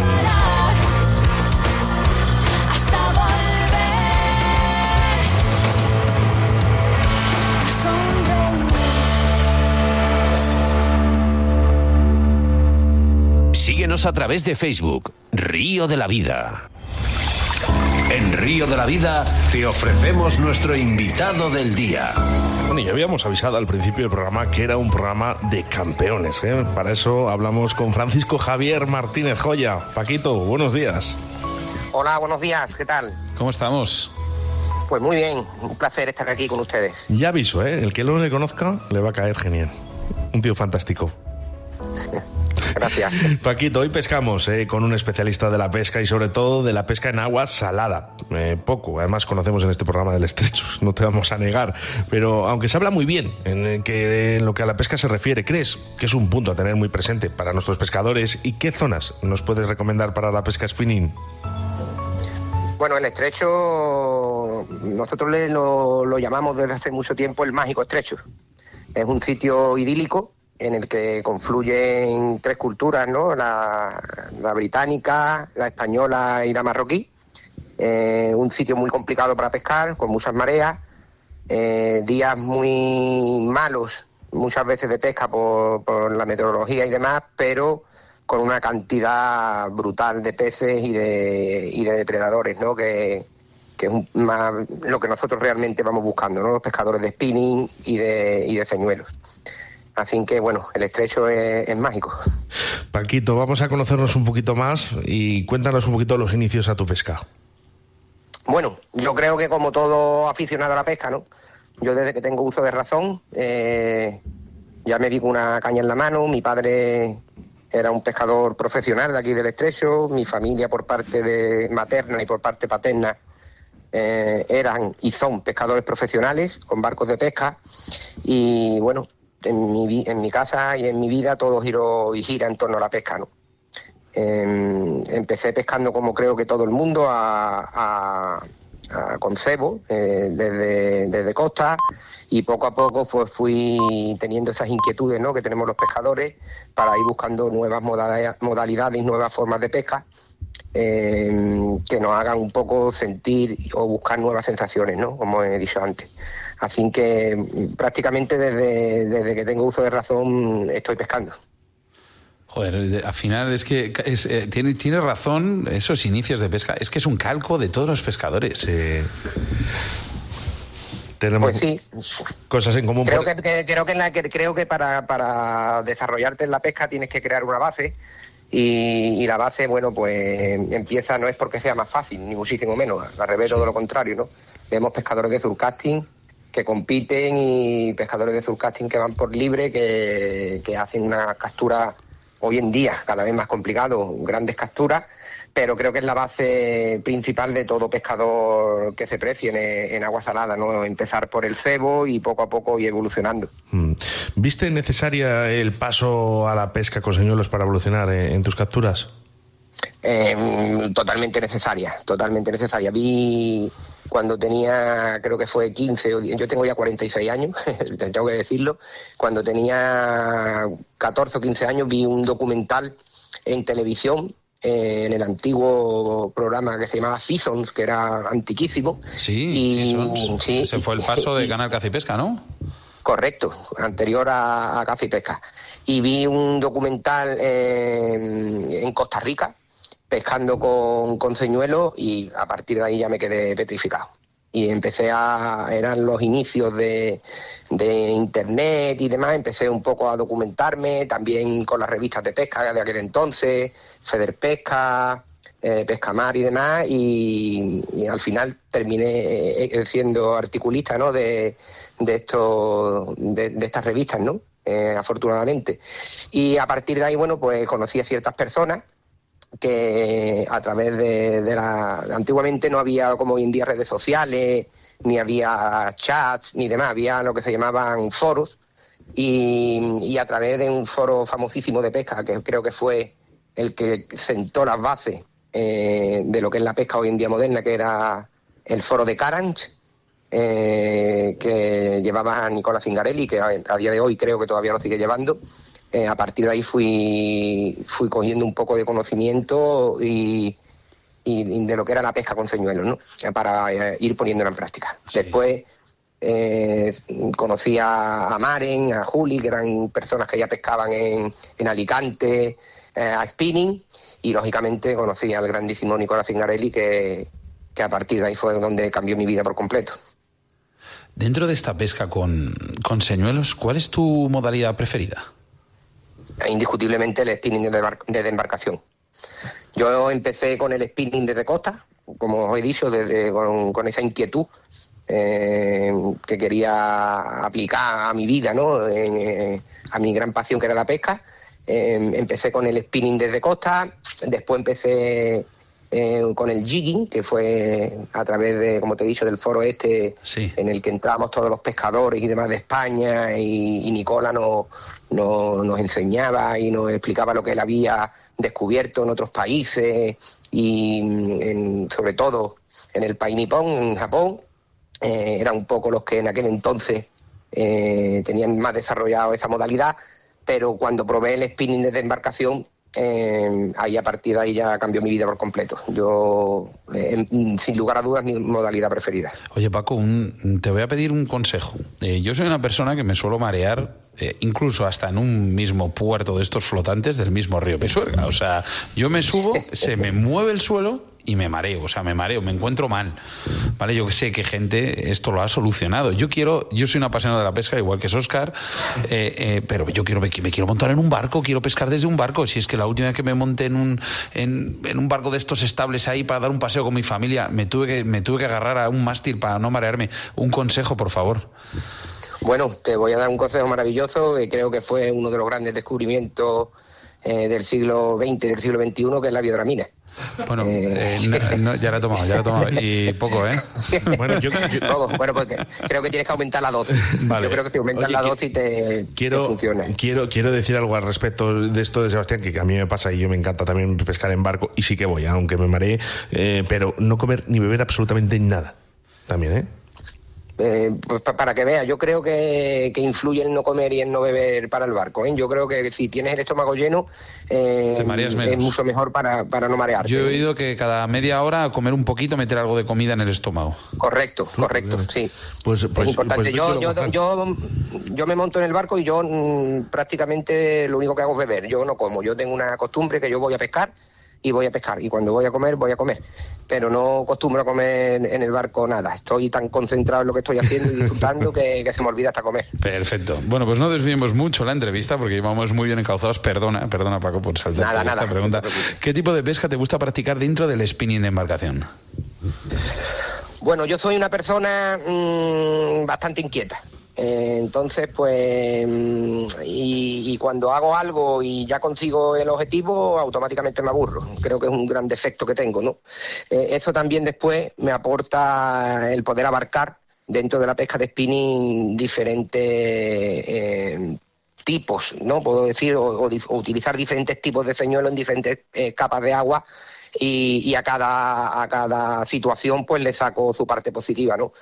Síguenos a través de Facebook, Río de la Vida. En Río de la Vida te ofrecemos nuestro invitado del día. Bueno, ya habíamos avisado al principio del programa que era un programa de campeones, ¿eh? Para eso hablamos con Francisco Javier Martínez Joya. Paquito, buenos días. Hola, buenos días, ¿qué tal? ¿Cómo estamos? Pues muy bien, un placer estar aquí con ustedes. Ya aviso, ¿eh? El que no le conozca le va a caer genial. Un tío fantástico. Gracias. Paquito, hoy pescamos eh, con un especialista de la pesca y sobre todo de la pesca en agua salada. Eh, poco, además conocemos en este programa del estrecho, no te vamos a negar. Pero aunque se habla muy bien en, que, en lo que a la pesca se refiere, ¿crees que es un punto a tener muy presente para nuestros pescadores? ¿Y qué zonas nos puedes recomendar para la pesca spinning? Bueno, el estrecho, nosotros le, lo, lo llamamos desde hace mucho tiempo el mágico estrecho. Es un sitio idílico en el que confluyen tres culturas, ¿no? La, la británica, la española y la marroquí. Eh, un sitio muy complicado para pescar, con muchas mareas, eh, días muy malos, muchas veces de pesca por, por la meteorología y demás, pero con una cantidad brutal de peces y de, y de depredadores, ¿no? Que, que es un, más, lo que nosotros realmente vamos buscando, ¿no? Los pescadores de spinning y de, y de ceñuelos. Así que, bueno, el estrecho es, es mágico. Paquito, vamos a conocernos un poquito más y cuéntanos un poquito los inicios a tu pesca. Bueno, yo creo que como todo aficionado a la pesca, ¿no? Yo desde que tengo uso de razón, eh, ya me vi con una caña en la mano. Mi padre era un pescador profesional de aquí del Estrecho. Mi familia por parte de materna y por parte paterna eh, eran y son pescadores profesionales con barcos de pesca. Y bueno, en mi, en mi casa y en mi vida todo giró y gira en torno a la pesca, ¿no? Eh, empecé pescando como creo que todo el mundo a, a, a, con cebo eh, desde, desde costa, y poco a poco pues fui teniendo esas inquietudes, ¿no?, que tenemos los pescadores para ir buscando nuevas modalidades y nuevas formas de pesca eh, que nos hagan un poco sentir o buscar nuevas sensaciones, ¿no?, como he dicho antes. Así que prácticamente desde, desde que tengo uso de razón estoy pescando. Joder, al final es que es, eh, tiene, tiene razón esos inicios de pesca. Es que es un calco de todos los pescadores. Sí. Tenemos pues sí. cosas en común. Creo por... que, que, creo que, la, que, creo que para, para desarrollarte en la pesca tienes que crear una base. Y, y la base, bueno, pues empieza, no es porque sea más fácil, ni muchísimo menos. Al revés, todo lo contrario, ¿no? Vemos pescadores de surcasting que compiten y pescadores de surcasting que van por libre, que, que hacen una captura hoy en día cada vez más complicado, grandes capturas, pero creo que es la base principal de todo pescador que se precie en, en agua salada, ¿no? Empezar por el cebo y poco a poco ir evolucionando. ¿Viste necesaria el paso a la pesca con señuelos para evolucionar en, en tus capturas? Eh, totalmente necesaria, totalmente necesaria. Vi cuando tenía, creo que fue quince, yo tengo ya cuarenta y seis años, tengo que decirlo, cuando tenía catorce o quince años vi un documental en televisión, eh, en el antiguo programa que se llamaba Seasons, que era antiquísimo. Sí, y, Seasons. Sí, ese fue el paso de Canal Caza y Pesca, ¿no? Correcto, anterior a, a Caza y Pesca. Y vi un documental eh, en Costa Rica, pescando con, con señuelos, y a partir de ahí ya me quedé petrificado. Y empecé a... eran los inicios de, de internet y demás, empecé un poco a documentarme, también con las revistas de pesca de aquel entonces, Feder Pesca, eh, Pescamar y demás, y, y al final terminé eh, siendo articulista, ¿no?, de, de, estos, de, de estas revistas, ¿no?, eh, afortunadamente. Y a partir de ahí, bueno, pues conocí a ciertas personas que a través de, de la... Antiguamente no había, como hoy en día, redes sociales, ni había chats, ni demás, había lo que se llamaban foros, y, y a través de un foro famosísimo de pesca, que creo que fue el que sentó las bases eh, de lo que es la pesca hoy en día moderna, que era el foro de Caranch, eh, que llevaba a Nicola Zingarelli, que a, a día de hoy creo que todavía lo sigue llevando. Eh, a partir de ahí fui, fui cogiendo un poco de conocimiento y, y de lo que era la pesca con señuelos, ¿no?, para eh, ir poniéndolo en práctica. Sí. Después eh, conocí a, a Maren, a Juli, que eran personas que ya pescaban en, en Alicante, eh, a spinning, y lógicamente conocí al grandísimo Nicola Zingarelli, que, que a partir de ahí fue donde cambió mi vida por completo. Dentro de esta pesca con, con señuelos, ¿cuál es tu modalidad preferida? Indiscutiblemente el spinning desde embarcación. Yo empecé con el spinning desde costa, como os he dicho, desde, con, con esa inquietud eh, que quería aplicar a mi vida, ¿no?, en, eh, a mi gran pasión que era la pesca. Eh, empecé con el spinning desde costa, después empecé eh, con el jigging, que fue a través de, como te he dicho, del foro este, sí, en el que entramos todos los pescadores y demás de España, y, y Nicola nos, nos, nos enseñaba y nos explicaba lo que él había descubierto en otros países, y en, sobre todo en el país nipón, en Japón. Eh, eran un poco los que en aquel entonces eh, tenían más desarrollado esa modalidad, pero cuando probé el spinning desde embarcación, Eh, ahí a partir de ahí ya cambió mi vida por completo. Yo, eh, sin lugar a dudas, mi modalidad preferida. Oye, Paco, un, te voy a pedir un consejo. Eh, yo soy una persona que me suelo marear, eh, incluso hasta en un mismo puerto de estos flotantes del mismo río Pisuerga. O sea, yo me subo, se me mueve el suelo y me mareo, o sea, me mareo, me encuentro mal, ¿vale? Yo sé que gente esto lo ha solucionado. Yo quiero, yo soy un apasionado de la pesca, igual que es Óscar, eh, eh, pero yo quiero, me, me quiero montar en un barco, quiero pescar desde un barco. Si es que la última vez que me monté en un, en, en un barco de estos estables ahí para dar un paseo con mi familia, me tuve que, me tuve que agarrar a un mástil para no marearme. Un consejo, por favor. Bueno, te voy a dar un consejo maravilloso, que creo que fue uno de los grandes descubrimientos eh, del siglo veinte, del siglo veintiuno, que es la biodramina. Bueno, eh, no, no, ya la he tomado, ya la he tomado. Y poco, ¿eh? Bueno, yo, yo... Poco, bueno, porque creo que tienes que aumentar la dosis. Vale. Yo creo que si aumentas Oye, la que, dosis te, quiero, te funciona. Quiero, quiero decir algo al respecto de esto de Sebastián, que a mí me pasa y yo me encanta también pescar en barco, y sí que voy, aunque me mareé, eh, pero no comer ni beber absolutamente nada. También, ¿eh? Eh, pues para que veas, yo creo que, que influye el no comer y el no beber para el barco, ¿eh? Yo creo que si tienes el estómago lleno, eh, es mucho mejor para, para no marearte. Yo he oído que cada media hora comer un poquito, meter algo de comida en el estómago. Correcto, correcto, sí. Pues, pues, es importante. Pues yo, yo, yo, yo me monto en el barco y yo mmm, prácticamente lo único que hago es beber. Yo no como, yo tengo una costumbre que yo voy a pescar y voy a pescar, y cuando voy a comer, voy a comer, pero no acostumbro a comer en el barco nada. Estoy tan concentrado en lo que estoy haciendo y disfrutando que, que se me olvida hasta comer. Perfecto. Bueno, pues no desviemos mucho la entrevista porque llevamos muy bien encauzados. Perdona, perdona Paco por saltar nada, esta nada, pregunta. No ¿Qué tipo de pesca te gusta practicar dentro del spinning de embarcación? Bueno, yo soy una persona mmm, bastante inquieta. Eh, entonces, pues, y, y cuando hago algo y ya consigo el objetivo, automáticamente me aburro. Creo que es un gran defecto que tengo, ¿no? Eh, eso también después me aporta el poder abarcar dentro de la pesca de spinning diferentes eh, tipos, ¿no? Puedo decir, o, o, o utilizar diferentes tipos de señuelos en diferentes eh, capas de agua. Y, y a cada a cada situación pues le saco su parte positiva, ¿no?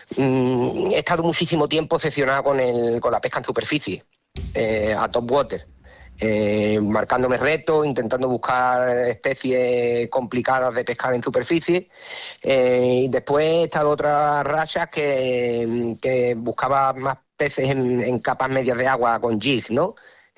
Mm, he estado muchísimo tiempo obsesionado con el con la pesca en superficie, eh, a top water, eh, marcándome retos, intentando buscar especies complicadas de pescar en superficie, eh, y después he estado otras rachas que, que buscaba más peces en, en capas medias de agua con jig, ¿no?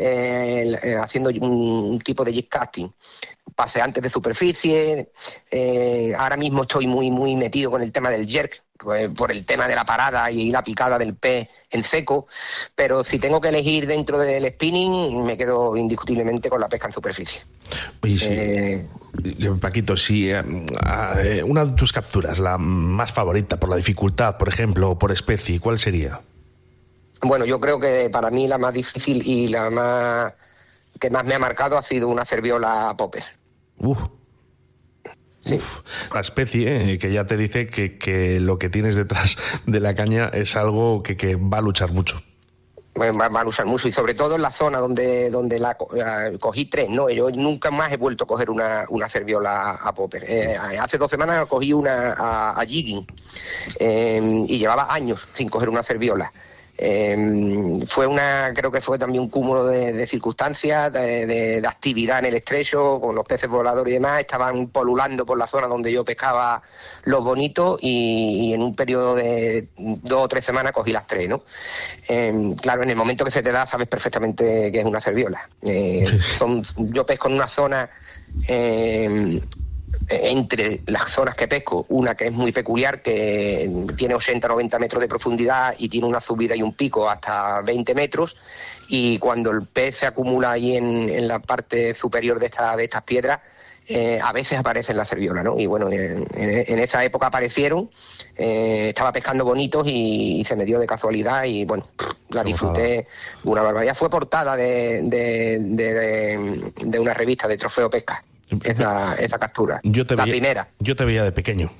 Eh, eh, haciendo un, un tipo de jig casting, paseantes de superficie. Eh, ahora mismo estoy muy muy metido con el tema del jerk, pues, por el tema de la parada y la picada del pez en seco, pero si tengo que elegir dentro del spinning me quedo indiscutiblemente con la pesca en superficie. Oye, sí. Eh, Paquito, si eh, eh, una de tus capturas, la más favorita por la dificultad, por ejemplo, o por especie, ¿cuál sería? Bueno, yo creo que para mí la más difícil y la más que más me ha marcado ha sido una cerviola popper. Uf. Sí. Uf, la especie eh, que ya te dice que, que lo que tienes detrás de la caña es algo que, que va a luchar mucho. Va, va a luchar mucho, y sobre todo en la zona donde donde la, la cogí tres, ¿no? Yo nunca más he vuelto a coger una, una cerviola a popper. Eh, hace dos semanas cogí una a, a jigging, eh, y llevaba años sin coger una cerviola. Eh, fue una, creo que fue también un cúmulo de, de circunstancias, de, de, de actividad en el estrecho, con los peces voladores y demás. Estaban polulando por la zona donde yo pescaba los bonitos, y, y en un periodo de dos o tres semanas cogí las tres, ¿no? Eh, claro, en el momento que se te da sabes perfectamente que es una cerviola. Eh, son, yo pesco en una zona... Eh, entre las zonas que pesco, una que es muy peculiar, que tiene ochenta a noventa metros de profundidad y tiene una subida y un pico hasta veinte metros, y cuando el pez se acumula ahí en, en la parte superior de, esta, de estas piedras, eh, a veces aparecen las cerviolas, ¿no? Y bueno, en, en, en esa época aparecieron, eh, estaba pescando bonitos y, y se me dio de casualidad, y bueno, la disfruté una barbaridad. Fue portada de, de, de, de, de una revista de Trofeo Pesca. Esa, esa captura, yo te la veía, primera. Yo te veía de pequeño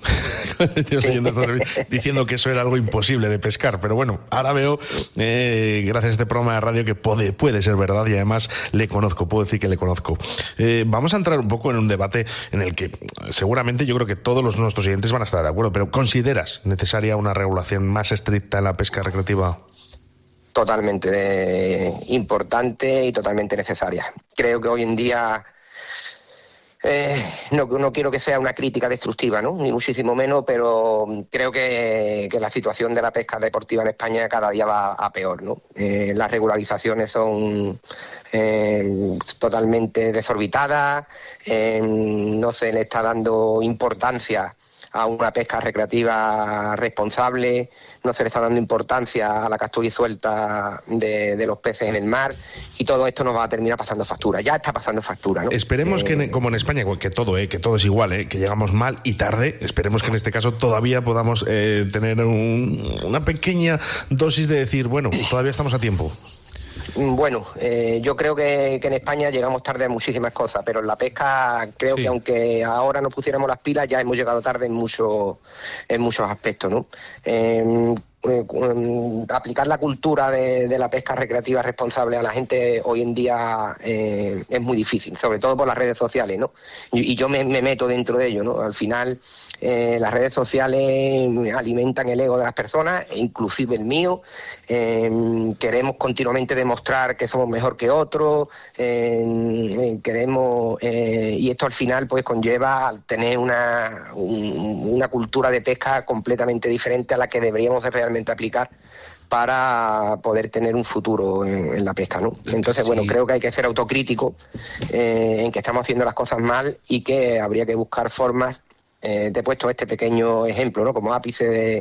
sí. diciendo que eso era algo imposible de pescar, pero bueno, ahora veo, eh, gracias a este programa de radio, que puede, puede ser verdad, y además le conozco, puedo decir que le conozco. Eh, vamos a entrar un poco en un debate en el que seguramente yo creo que todos los nuestros oyentes van a estar de acuerdo, pero ¿consideras necesaria una regulación más estricta en la pesca recreativa? Totalmente eh, importante y totalmente necesaria. Creo que hoy en día... Eh, no, no quiero que sea una crítica destructiva, ¿no? Ni muchísimo menos, pero creo que, que la situación de la pesca deportiva en España cada día va a peor, ¿no? Eh, las regularizaciones son eh, totalmente desorbitadas, eh, no se le está dando importancia a una pesca recreativa responsable, no se le está dando importancia a la captura y suelta de, de los peces en el mar, y todo esto nos va a terminar pasando factura. Ya está pasando factura, ¿no? Esperemos eh, que, como en España, que todo, eh, que todo es igual, eh, que llegamos mal y tarde, esperemos que en este caso todavía podamos eh, tener un, una pequeña dosis de decir, bueno, todavía estamos a tiempo. Bueno, eh, yo creo que, que en España llegamos tarde a muchísimas cosas, pero en la pesca creo sí. que aunque ahora nos pusiéramos las pilas, ya hemos llegado tarde en, mucho, en muchos aspectos, ¿no? Eh, Eh, eh, aplicar la cultura de, de la pesca recreativa responsable a la gente hoy en día eh, es muy difícil, sobre todo por las redes sociales, ¿no? Y, y yo me, me meto dentro de ello, ¿no? Al final eh, las redes sociales alimentan el ego de las personas, inclusive el mío. Eh, queremos continuamente demostrar que somos mejor que otros, eh, eh, queremos eh, y esto al final pues conlleva al tener una, un, una cultura de pesca completamente diferente a la que deberíamos de realmente aplicar para poder tener un futuro en, en la pesca, ¿no? Entonces, sí. bueno, creo que hay que ser autocrítico eh, en que estamos haciendo las cosas mal y que habría que buscar formas. Eh, te he puesto este pequeño ejemplo, ¿no? Como ápice de,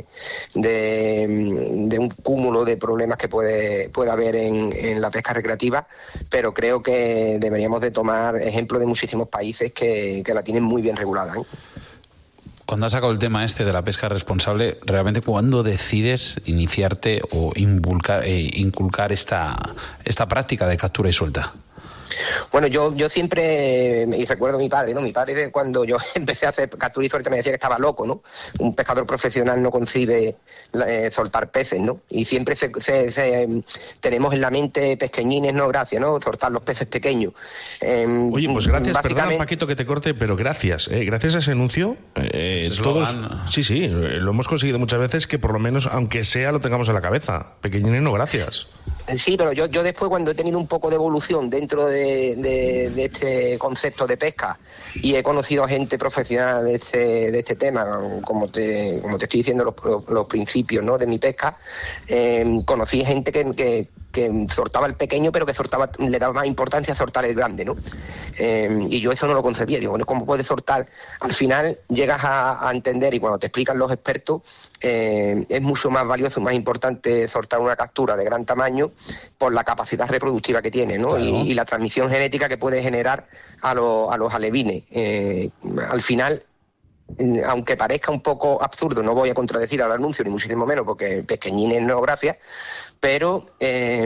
de, de un cúmulo de problemas que puede, puede haber en, en la pesca recreativa, pero creo que deberíamos de tomar ejemplo de muchísimos países que, que la tienen muy bien regulada, ¿eh? Cuando has sacado el tema este de la pesca responsable, ¿realmente cuándo decides iniciarte o inculcar, eh, inculcar esta, esta práctica de captura y suelta? Bueno, yo yo siempre, y recuerdo a mi padre, ¿no? Mi padre cuando yo empecé a hacer captura y suelta me decía que estaba loco, ¿no? Un pescador profesional no concibe eh, soltar peces, ¿no? Y siempre se, se, se, tenemos en la mente pesqueñines, no gracias, ¿no? Soltar los peces pequeños. Eh, Oye, pues gracias, básicamente... perdona Paquito que te corte, pero gracias, eh, gracias a ese anuncio, eh, todos, sí, sí, lo hemos conseguido muchas veces que por lo menos, aunque sea, lo tengamos en la cabeza. Pequeñines, no gracias. Sí, pero yo, yo después cuando he tenido un poco de evolución dentro de, de, de este concepto de pesca y he conocido a gente profesional de este, de este tema, como te, como te estoy diciendo los, los, los principios, ¿no? de mi pesca, eh, conocí gente que, que, que soltaba el pequeño pero que soltaba, le daba más importancia a soltar el grande, ¿no? Eh, y yo eso no lo concebía, digo, bueno, ¿cómo puedes soltar? Al final llegas a, a entender y cuando te explican los expertos eh, es mucho más valioso, más importante soltar una captura de gran tamaño por la capacidad reproductiva que tiene, ¿no? Claro. Y, y la transmisión genética que puede generar a, lo, a los alevines. Eh, al final, aunque parezca un poco absurdo, no voy a contradecir al anuncio, ni muchísimo menos, porque pequeñines no gracias, pero eh,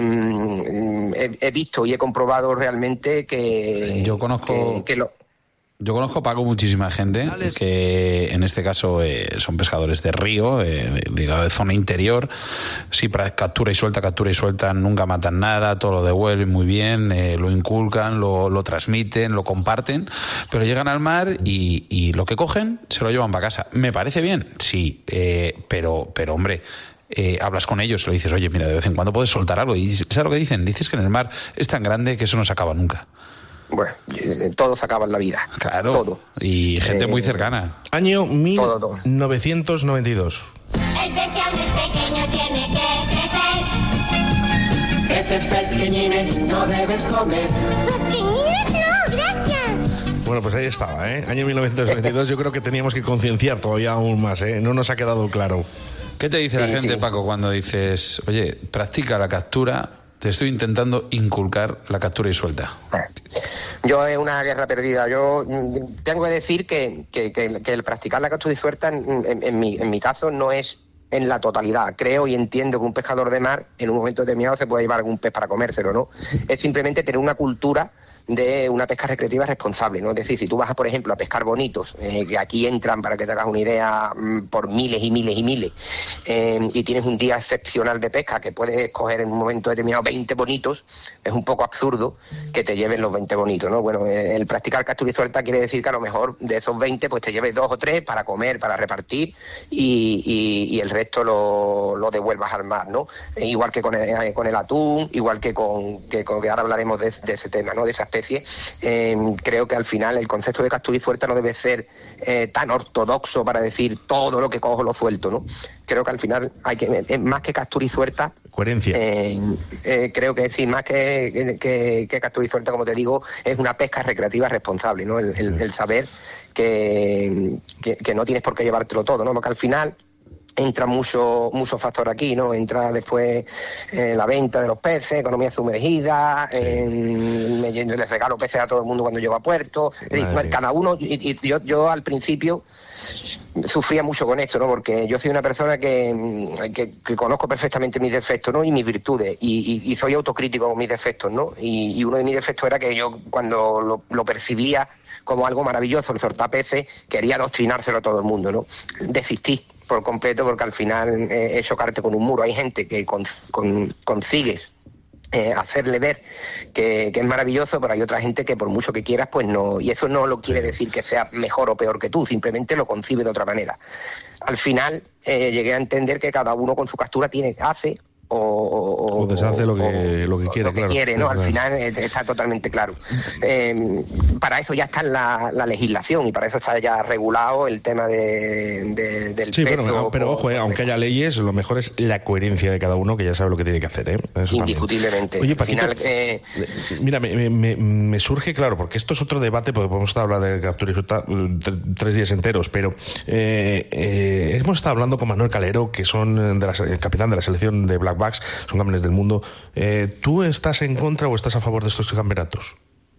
he, he visto y he comprobado realmente que... Yo conozco... Que, que lo, Yo conozco, Paco, muchísima gente que en este caso eh, son pescadores de río, eh, digamos de zona interior. Sí, para captura y suelta, captura y suelta, nunca matan nada, todo lo devuelven muy bien, eh, lo inculcan, lo, lo transmiten, lo comparten, pero llegan al mar y, y lo que cogen se lo llevan para casa. ¿Me parece bien? Sí, eh, pero, pero hombre... Eh, hablas con ellos, le dices, oye, mira, de vez en cuando puedes soltar algo. Y ¿sabes lo que dicen? Dices que en el mar es tan grande que eso no se acaba nunca. Bueno, todo se acaba en la vida. Claro. Todo. Y gente eh, muy cercana. Año mil novecientos noventa y dos. El pez aún es pequeño, tiene que crecer. Peces pequeñines no debes comer. Pequeñines no, gracias. Bueno, pues ahí estaba, ¿eh? Año mil novecientos noventa y dos. Yo creo que teníamos que concienciar todavía aún más, ¿eh? No nos ha quedado claro. ¿Qué te dice sí, la gente, sí. Paco, cuando dices, oye, practica la captura, te estoy intentando inculcar la captura y suelta? Yo es una guerra perdida. Yo tengo que decir que, que, que, que el practicar la captura y suelta, en, en, en, mi, en mi caso, no es en la totalidad. Creo y entiendo que un pescador de mar, en un momento determinado, se puede llevar algún pez para comérselo, ¿no? Es simplemente tener una cultura de una pesca recreativa responsable, ¿no? Es decir, si tú vas, por ejemplo, a pescar bonitos, eh, que aquí entran, para que te hagas una idea, mm, por miles y miles y miles, eh, y tienes un día excepcional de pesca, que puedes escoger en un momento determinado veinte bonitos, es un poco absurdo que te lleven los veinte bonitos, ¿no? Bueno, eh, el practicar captura y suelta quiere decir que a lo mejor de esos veinte, pues te lleves dos o tres para comer, para repartir, y, y, y el resto lo, lo devuelvas al mar, ¿no? Eh, igual que con el, con el atún, igual que con, que con, que ahora hablaremos de, de ese tema, ¿no? De esa especie. Eh, creo que al final el concepto de captura y suelta no debe ser eh, tan ortodoxo para decir todo lo que cojo lo suelto, ¿no? Creo que al final hay que, eh, más que captura y suelta, coherencia. Eh, eh, creo que sí, más que, que, que captura y suelta, como te digo, es una pesca recreativa responsable, ¿no? El, el, el saber que, que, que no tienes por qué llevártelo todo, ¿no? Porque al final entra mucho mucho factor aquí, ¿no? Entra después eh, la venta de los peces, economía sumergida, sí. eh, me, les regalo peces a todo el mundo cuando llego a puerto. Madre. Cada uno, y, y yo, yo al principio sufría mucho con esto, ¿no? Porque yo soy una persona que, que, que conozco perfectamente mis defectos, ¿no? Y mis virtudes, y, y, y soy autocrítico con mis defectos, ¿no? Y, y uno de mis defectos era que yo, cuando lo, lo percibía como algo maravilloso, el soltar peces, quería adoctrinárselo a todo el mundo, ¿no? Desistí por completo, porque al final eh, es chocarte con un muro. Hay gente que con, con, consigues Eh, hacerle ver que, que es maravilloso, pero hay otra gente que por mucho que quieras, pues no, y eso no lo quiere decir que sea mejor o peor que tú, simplemente lo concibe de otra manera. Al final eh, llegué a entender que cada uno con su captura tiene, hace o, o, o deshace lo que, o, lo que quiere, lo que claro, quiere, ¿no? Al claro. final eh, está totalmente claro. Eh, para eso ya está la, la legislación, y para eso está ya regulado el tema de, de, del sí, peso. Pero, pero por, ojo, eh, por aunque haya leyes, lo mejor es la coherencia de cada uno, que ya sabe lo que tiene que hacer, ¿eh? Eso indiscutiblemente. Oye, al Paquito, final, eh... mira, me, me, me surge, claro, porque esto es otro debate, porque podemos estar hablando de captura y suelta tres días enteros, pero eh, eh, hemos estado hablando con Manuel Calero, que son de la, el capitán de la selección de Black Bucks, son campeones del mundo. Eh, ¿Tú estás en contra o estás a favor de estos campeonatos?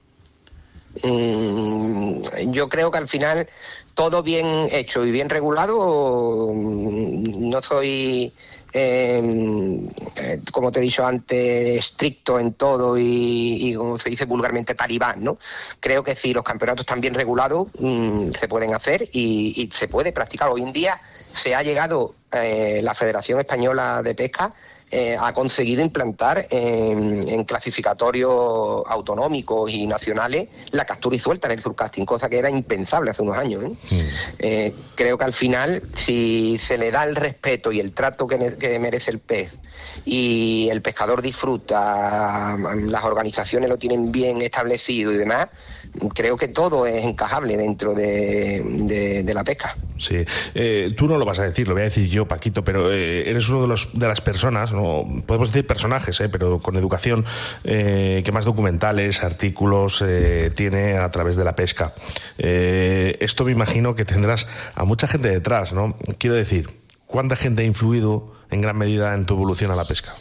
Mm, yo creo que al final todo bien hecho y bien regulado. No soy, eh, como te he dicho antes, estricto en todo y, y como se dice vulgarmente, talibán, ¿no? Creo que si los campeonatos están bien regulados, mmm, se pueden hacer y, y se puede practicar. Hoy en día se ha llegado, eh, la Federación Española de Pesca Eh, ha conseguido implantar en, en clasificatorios autonómicos y nacionales la captura y suelta en el surcasting, cosa que era impensable hace unos años, ¿eh? Sí. Eh, creo que al final, si se le da el respeto y el trato que, que merece el pez y el pescador disfruta, las organizaciones lo tienen bien establecido y demás, creo que todo es encajable dentro de, de, de la pesca. Sí, eh, tú no lo vas a decir, lo voy a decir yo, Paquito, pero eh, eres uno de los de las personas, no podemos decir personajes, eh, pero con educación, eh, que más documentales, artículos eh, tiene a través de la pesca. Eh, esto me imagino que tendrás a mucha gente detrás, ¿no? Quiero decir, ¿cuánta gente ha influido en gran medida en tu evolución a la pesca?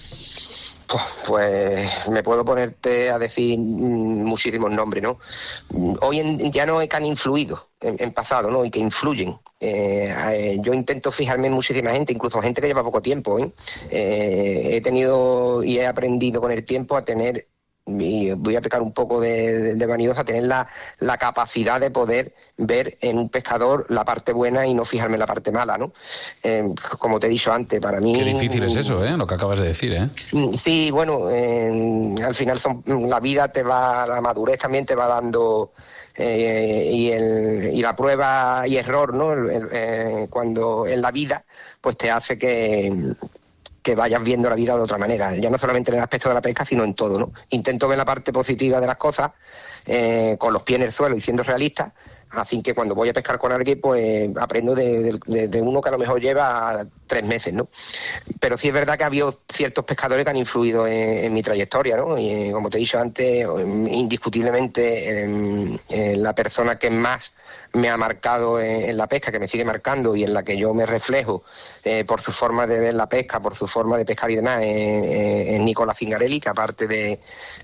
Pues me puedo ponerte a decir muchísimos nombres, ¿no? Hoy en, ya no es que han influido en, en pasado, ¿no? Y que influyen. Eh, eh, yo intento fijarme en muchísima gente, incluso gente que lleva poco tiempo, ¿eh? Eh, he tenido y he aprendido con el tiempo a tener, y voy a pecar un poco de, de, de vanidosa, a tener la, la capacidad de poder ver en un pescador la parte buena y no fijarme en la parte mala, ¿no? Eh, como te he dicho antes, para mí... Qué difícil es eso, ¿eh? Lo que acabas de decir, ¿eh? Sí, bueno, eh, al final son, la vida te va, la madurez también te va dando... Eh, y, el, y la prueba y error, ¿no? El, el, eh, cuando en la vida, pues te hace que... que vayas viendo la vida de otra manera, ya no solamente en el aspecto de la pesca, sino en todo, ¿no? Intento ver la parte positiva de las cosas, eh, con los pies en el suelo y siendo realista, así que cuando voy a pescar con alguien, pues aprendo de, de, de uno que a lo mejor lleva tres meses, ¿no? Pero sí es verdad que ha habido ciertos pescadores que han influido en, en mi trayectoria, ¿no? Y como te he dicho antes, indiscutiblemente en, en la persona que más me ha marcado en, en la pesca, que me sigue marcando y en la que yo me reflejo eh, por su forma de ver la pesca, por su forma de pescar y demás, es Nicola Zingarelli, que aparte de,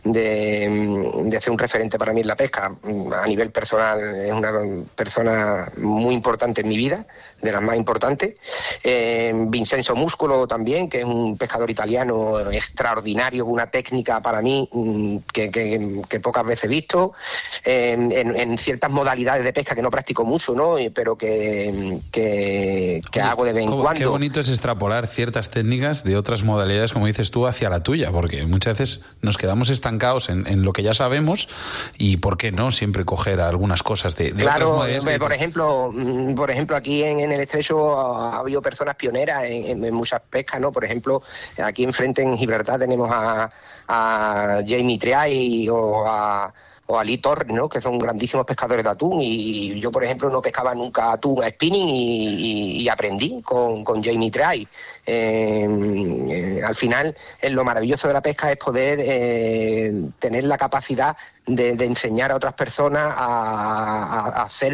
de, de ser un referente para mí en la pesca, a nivel personal es una persona muy importante en mi vida, de las más importantes. Eh, Vincenzo Muscolo también, que es un pescador italiano extraordinario, con una técnica para mí que, que, que pocas veces he visto, eh, en, en ciertas modalidades de pesca que no practico mucho, ¿no? Pero que, que, que hago de vez en cuando. Qué bonito es extrapolar ciertas técnicas de otras modalidades, como dices tú, hacia la tuya, porque muchas veces nos quedamos estancados en, en lo que ya sabemos y, ¿por qué no?, siempre coger algunas cosas de, de claro, otras modalidades. Por ejemplo, por ejemplo, aquí en, en el estrecho ha habido personas pioneras en, en, en muchas pescas, ¿no? Por ejemplo, aquí enfrente en Gibraltar tenemos a, a Jamie Triay o a o a Lee Torres, ¿no? Que son grandísimos pescadores de atún, y yo, por ejemplo, no pescaba nunca atún a spinning y, y, y aprendí con, con Jamie Triay. Eh, eh, al final, eh, lo maravilloso de la pesca es poder eh, tener la capacidad de, de enseñar a otras personas a, a, a hacer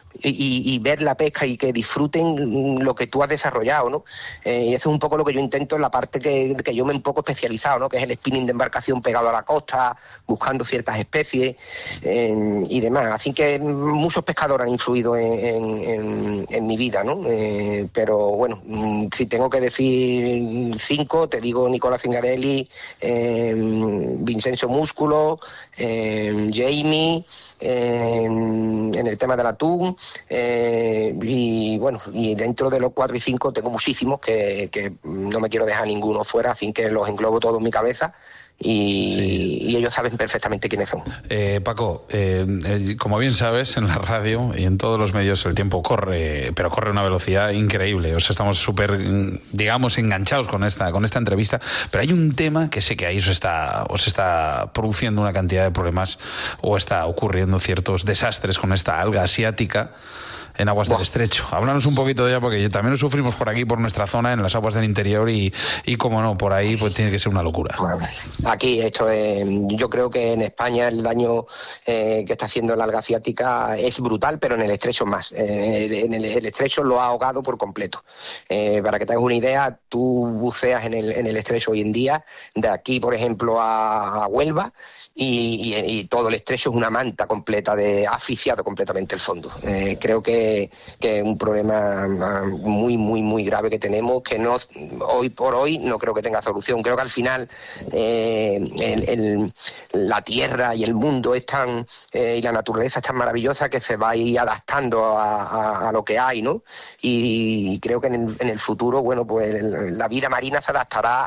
y, y ver la pesca y que disfruten lo que tú has desarrollado, ¿no? Eh, y eso es un poco lo que yo intento en la parte que, que yo me he un poco especializado, ¿no? Que es el spinning de embarcación pegado a la costa, buscando ciertas especies eh, y demás. Así que muchos pescadores han influido en, en, en, en mi vida, ¿no? Eh, pero bueno, si tengo que decir cinco, te digo Nicola Zingarelli, eh, Vincenzo Músculo, eh, Jamie, eh, en el tema del atún, eh, y bueno, y dentro de los cuatro y cinco tengo muchísimos que, que no me quiero dejar ninguno fuera, así que los englobo todos en mi cabeza. Y, sí. y ellos saben perfectamente quiénes son. Eh, Paco, eh, eh, como bien sabes, en la radio y en todos los medios el tiempo corre, pero corre a una velocidad increíble. O sea, estamos súper, digamos, enganchados con esta, con esta entrevista, pero hay un tema que sé que ahí os está, os está produciendo una cantidad de problemas o está ocurriendo ciertos desastres con esta alga asiática en aguas del estrecho. Háblanos un poquito de ella, porque también lo sufrimos por aquí, por nuestra zona, en las aguas del interior, y, y como no, por ahí pues tiene que ser una locura. Bueno, aquí esto es, yo creo que en España el daño eh, que está haciendo la alga asiática es brutal, pero en el estrecho más. Eh, en el, el estrecho lo ha ahogado por completo. Eh, para que te hagas una idea, tú buceas en el, en el estrecho hoy en día, de aquí, por ejemplo, a, a Huelva, y, y, y todo el estrecho es una manta completa, de ha asfixiado completamente el fondo. Eh, creo que que es un problema muy, muy, muy grave que tenemos, que no hoy por hoy no creo que tenga solución. Creo que al final eh, el, el, la tierra y el mundo es tan, eh, y la naturaleza es tan maravillosa que se va a ir adaptando a, a, a lo que hay, ¿no? Y, y creo que en el, en el futuro, bueno, pues la vida marina se adaptará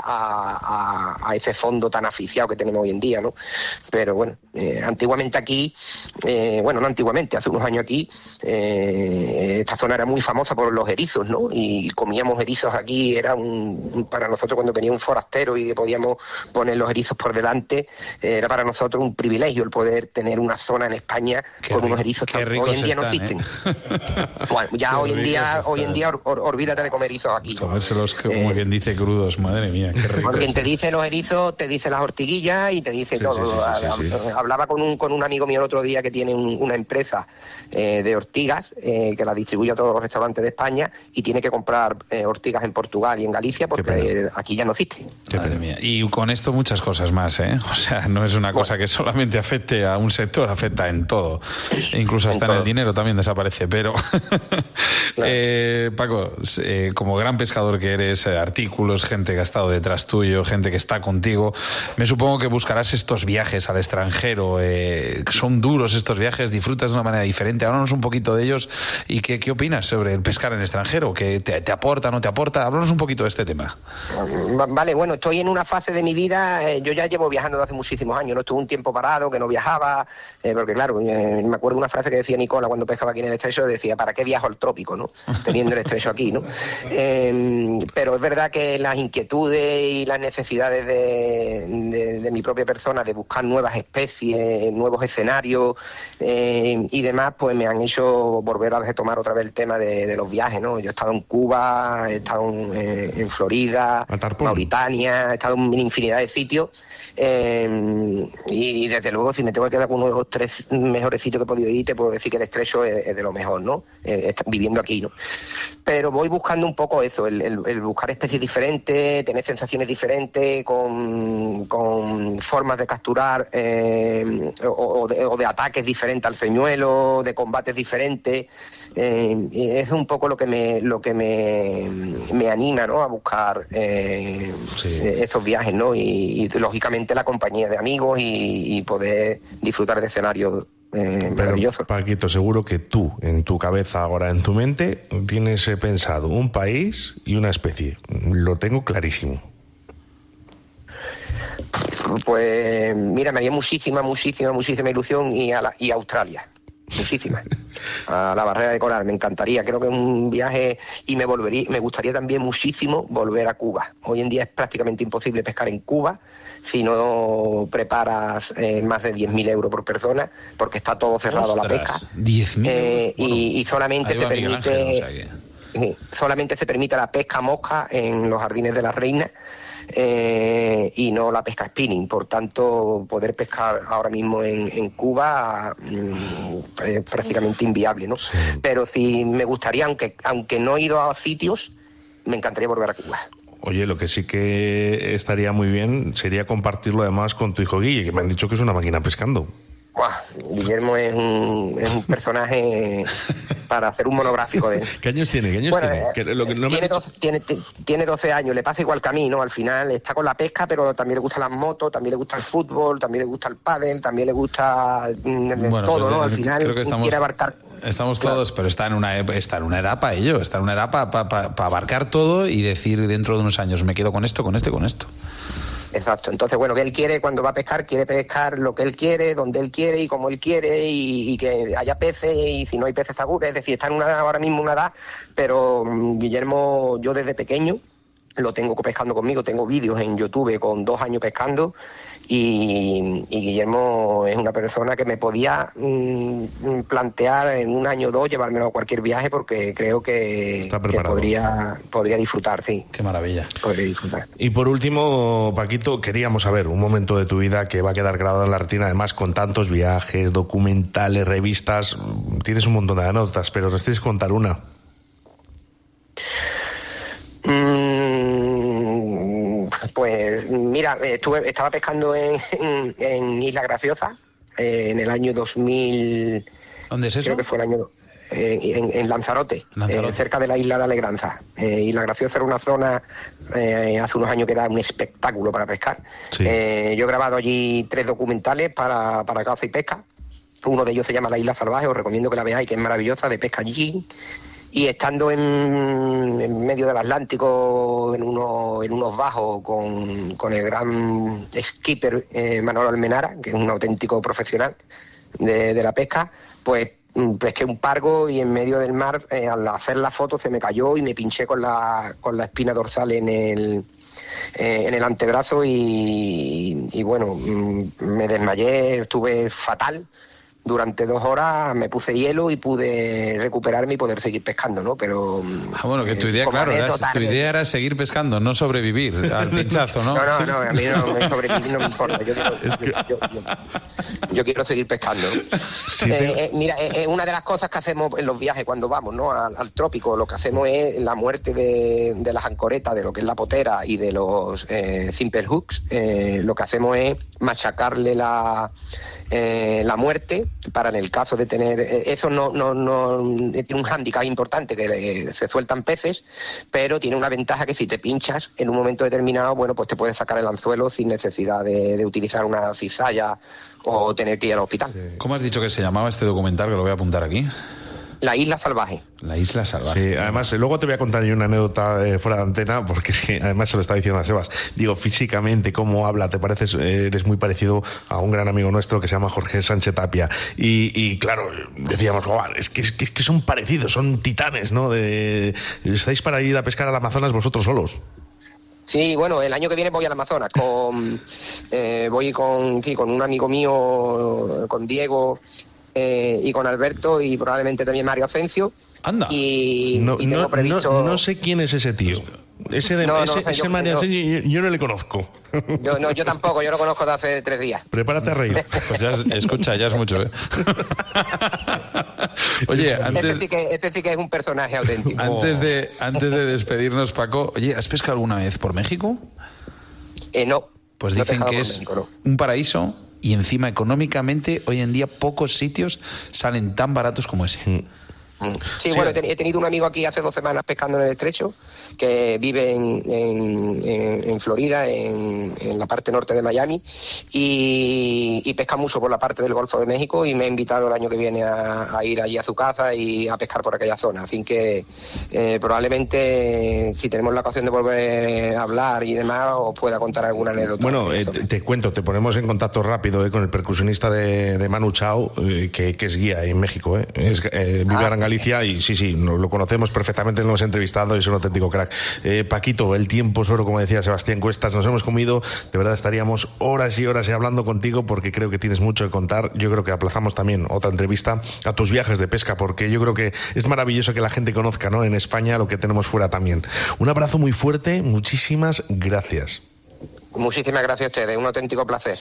a, a, a ese fondo tan asfixiado que tenemos hoy en día, ¿no? Pero bueno, eh, antiguamente aquí, eh, bueno, no antiguamente, hace unos años aquí, eh, esta zona era muy famosa por los erizos, ¿no? Y comíamos erizos aquí, era un, para nosotros cuando venía un forastero y podíamos poner los erizos por delante, era para nosotros un privilegio el poder tener una zona en España qué con rico, unos erizos tan, hoy en día están, no existen. ¿Eh? Bueno, ya qué hoy en día, están. hoy en día or, or, olvídate de comer erizos aquí. Comérselos como eh, quien dice crudos, madre mía, qué rico. Quien te dice los erizos, te dice las ortiguillas y te dice sí, todo. Sí, sí, sí, sí, sí. Hablaba con un, con un amigo mío el otro día que tiene un, una empresa eh, de ortigas, eh, que la distribuye a todos los restaurantes de España, y tiene que comprar eh, ortigas en Portugal y en Galicia porque eh, aquí ya no existe. Madre mía. Y con esto muchas cosas más, ¿eh? O sea, no es una cosa bueno. que solamente afecte a un sector, afecta en todo. Incluso hasta en, en el dinero también desaparece. Pero, claro. eh, Paco, eh, como gran pescador que eres, eh, artículos, gente que ha estado detrás tuyo, gente que está contigo, me supongo que buscarás estos viajes al extranjero. Eh, son duros estos viajes, disfrutas de una manera diferente. Háblanos un poquito de ellos. ¿Y qué, qué opinas sobre el pescar en el extranjero? ¿Qué te, te aporta, no te aporta? Háblanos un poquito de este tema. Vale, bueno, estoy en una fase de mi vida, eh, yo ya llevo viajando desde hace muchísimos años, no estuve un tiempo parado, que no viajaba, eh, porque claro, eh, me acuerdo una frase que decía Nicola cuando pescaba aquí en el estrecho, decía, ¿para qué viajo al trópico, no? Teniendo el estrecho aquí, ¿no? Eh, pero es verdad que las inquietudes y las necesidades de, de, de mi propia persona, de buscar nuevas especies, nuevos escenarios eh, y demás, pues me han hecho volver a retomar otra vez el tema de, de los viajes, ¿no? Yo he estado en Cuba, he estado en, eh, en Florida, Mauritania, he estado en infinidad de sitios eh, y, y desde luego si me tengo que quedar con uno de los tres mejores sitios que he podido ir, te puedo decir que el estrecho es, es de lo mejor, ¿no? Eh, viviendo aquí, ¿no? Pero voy buscando un poco eso, el, el, el buscar especies diferentes, tener sensaciones diferentes, con, con formas de capturar eh, o, o, de, o de ataques diferentes al señuelo, de combates diferentes. Eh, es un poco lo que me lo que me, me anima, ¿no? A buscar eh, sí. esos viajes, ¿no? Y, y lógicamente la compañía de amigos y, y poder disfrutar de escenarios eh, maravillosos. Paquito, seguro que tú, en tu cabeza ahora, en tu mente, tienes pensado un país y una especie. Lo tengo clarísimo. Pues mira, me haría muchísima, muchísima, muchísima ilusión y a, la, y a Australia. Muchísimas. A la barrera de coral, me encantaría, creo que es un viaje y me volvería, me gustaría también muchísimo volver a Cuba. Hoy en día es prácticamente imposible pescar en Cuba si no preparas eh, más de diez mil euros por persona, porque está todo cerrado. Ostras, a la pesca. diez mil eh, bueno, y, y solamente se permite... Ángel, o sea que... Sí, solamente se permite la pesca mosca en los jardines de la reina eh, y no la pesca spinning. Por tanto, poder pescar ahora mismo en, en Cuba mm, es prácticamente inviable, ¿no? Sí. Pero sí me gustaría, aunque, aunque no he ido a sitios, me encantaría volver a Cuba. Oye, lo que sí que estaría muy bien sería compartirlo además con tu hijo Guille, que me han dicho que es una máquina pescando. Wow, Guillermo es un, es un personaje para hacer un monográfico de él. ¿Qué años tiene? ¿Qué años bueno, tiene? Eh, que lo que no tiene, dicho... doce, tiene, tiene doce años, le pasa igual que a mí, ¿no? Al final está con la pesca, pero también le gustan las motos, también le gusta el fútbol, también le gusta el pádel, también le gusta mm, bueno, todo, pues, ¿no? Al final creo que estamos, quiere abarcar... Estamos todos, claro. Pero está en una está en una edad para ello, está en una edad para pa, pa, pa abarcar todo y decir dentro de unos años me quedo con esto, con esto y con esto. Exacto, entonces bueno, que él quiere cuando va a pescar, quiere pescar lo que él quiere, donde él quiere y como él quiere y, y que haya peces y si no hay peces seguro, es decir, está en una ahora mismo una edad, pero um, Guillermo, yo desde pequeño lo tengo pescando conmigo, tengo vídeos en YouTube con dos años pescando y, y Guillermo es una persona que me podía mmm, plantear en un año o dos llevármelo a cualquier viaje porque creo que, que podría, podría disfrutar, sí. Qué maravilla. Podría disfrutar. Y por último, Paquito, queríamos saber un momento de tu vida que va a quedar grabado en la retina, además con tantos viajes, documentales, revistas, tienes un montón de anécdotas, pero nos tienes que contar una. Pues mira, estuve, estaba pescando en, en, en Isla Graciosa eh, en el año dos mil. ¿Dónde es eso? Creo que fue el año eh, en, en Lanzarote, Lanzarote. Eh, cerca de la isla de Alegranza. Eh, Isla Graciosa era una zona eh, hace unos años que era un espectáculo para pescar. Sí. Eh, yo he grabado allí tres documentales para, para caza y pesca. Uno de ellos se llama La Isla Salvaje, os recomiendo que la veáis, que es maravillosa, de pesca allí. Y estando en, en medio del Atlántico, en, uno, en unos bajos, con, con el gran skipper eh, Manolo Almenara, que es un auténtico profesional de, de la pesca, pues pesqué un pargo y en medio del mar, eh, al hacer la foto, se me cayó y me pinché con la, con la espina dorsal en el, eh, en el antebrazo y, y bueno, me desmayé, estuve fatal. Durante dos horas me puse hielo y pude recuperarme y poder seguir pescando, ¿no? Pero... Ah, bueno, que tu idea, claro, era, tu idea era seguir pescando, no sobrevivir al pinchazo, ¿no? No, no, no, a mí no me sobrevivir no me importa. Yo quiero, es que... yo, yo, yo, yo quiero seguir pescando, ¿no? Sí, eh, pero... eh, mira, eh, una de las cosas que hacemos en los viajes cuando vamos, ¿no? Al, al trópico, lo que hacemos es la muerte de, de las ancoretas, de lo que es la potera y de los eh, simple hooks. Eh, lo que hacemos es machacarle la... Eh, la muerte para en el caso de tener eh, eso no, no, no tiene un hándicap importante que eh, se sueltan peces, pero tiene una ventaja que si te pinchas en un momento determinado, bueno, pues te puedes sacar el anzuelo sin necesidad de, de utilizar una cizalla o tener que ir al hospital. ¿Cómo has dicho que se llamaba este documental, que lo voy a apuntar aquí? La Isla Salvaje. La Isla Salvaje. Sí, además, luego te voy a contar yo una anécdota eh, fuera de antena, porque es que además se lo estaba diciendo a Sebas. Digo, físicamente, cómo habla, te pareces, eh, eres muy parecido a un gran amigo nuestro que se llama Jorge Sánchez Tapia. Y, y claro, decíamos, oh, es, que, es, que, es que son parecidos, son titanes, ¿no? De, estáis para ir a pescar al Amazonas vosotros solos. Sí, bueno, el año que viene voy al Amazonas, con, eh, voy con, sí, con un amigo mío, con Diego... Eh, y con Alberto y probablemente también Mario Asensio. Anda. Y, no, y tengo no, previsto... no, no sé quién es ese tío. Ese, de, no, ese, no, o sea, ese yo, Mario no, Asensio yo, yo no le conozco. Yo, no, yo tampoco, yo lo conozco de hace tres días. Prepárate a reír. Pues ya, escucha, ya es mucho, ¿eh? Oye, antes... Este sí, que, este sí que es un personaje auténtico. Antes de, antes de despedirnos, Paco, oye, ¿has pescado alguna vez por México? Eh, no. Pues dicen no que es México, no. un paraíso y encima económicamente hoy en día pocos sitios salen tan baratos como ese. Sí, sí, bueno, he, ten, he tenido un amigo aquí hace dos semanas pescando en el estrecho, que vive en, en, en, en Florida, en, en la parte norte de Miami, y, y pesca mucho por la parte del Golfo de México, y me ha invitado el año que viene a, a ir allí a su casa y a pescar por aquella zona. Así que eh, probablemente, si tenemos la ocasión de volver a hablar y demás, os pueda contar alguna anécdota. Bueno, eh, te, te cuento, te ponemos en contacto rápido eh, con el percusionista de, de Manu Chao, eh, que, que es guía en México, eh, es, eh, vive ah. en Galicia. Galicia y sí, sí, nos lo conocemos perfectamente, lo hemos entrevistado y es un auténtico crack. Eh, Paquito, el tiempo es oro, como decía Sebastián Cuestas, nos hemos comido, de verdad estaríamos horas y horas hablando contigo porque creo que tienes mucho que contar. Yo creo que aplazamos también otra entrevista a tus viajes de pesca porque yo creo que es maravilloso que la gente conozca, ¿no?, en España lo que tenemos fuera también. Un abrazo muy fuerte, muchísimas gracias. Muchísimas gracias a ustedes, un auténtico placer.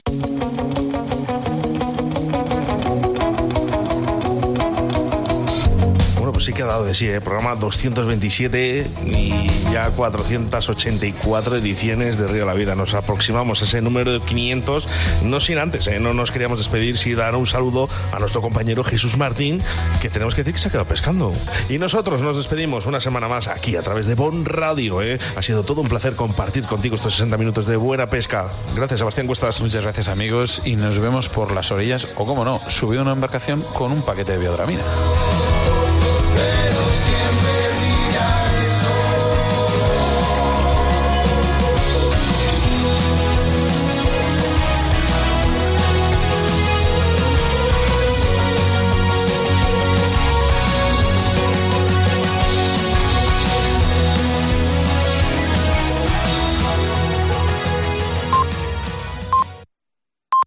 Bueno, pues sí que ha dado de sí, ¿eh? Programa doscientos veintisiete y ya cuatrocientas ochenta y cuatro ediciones de Río de la Vida. Nos aproximamos a ese número de quinientos, no sin antes, ¿eh? No nos queríamos despedir sin dar un saludo a nuestro compañero Jesús Martín, que tenemos que decir que se ha quedado pescando. Y nosotros nos despedimos una semana más aquí a través de Bon Radio, ¿eh? Ha sido todo un placer compartir contigo estos sesenta minutos de buena pesca. Gracias, Sebastián Cuestas. Muchas gracias, amigos, y nos vemos por las orillas, o como no, subido a una embarcación con un paquete de biodramina.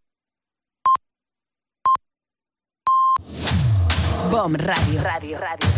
Bon Radio. Radio, radio.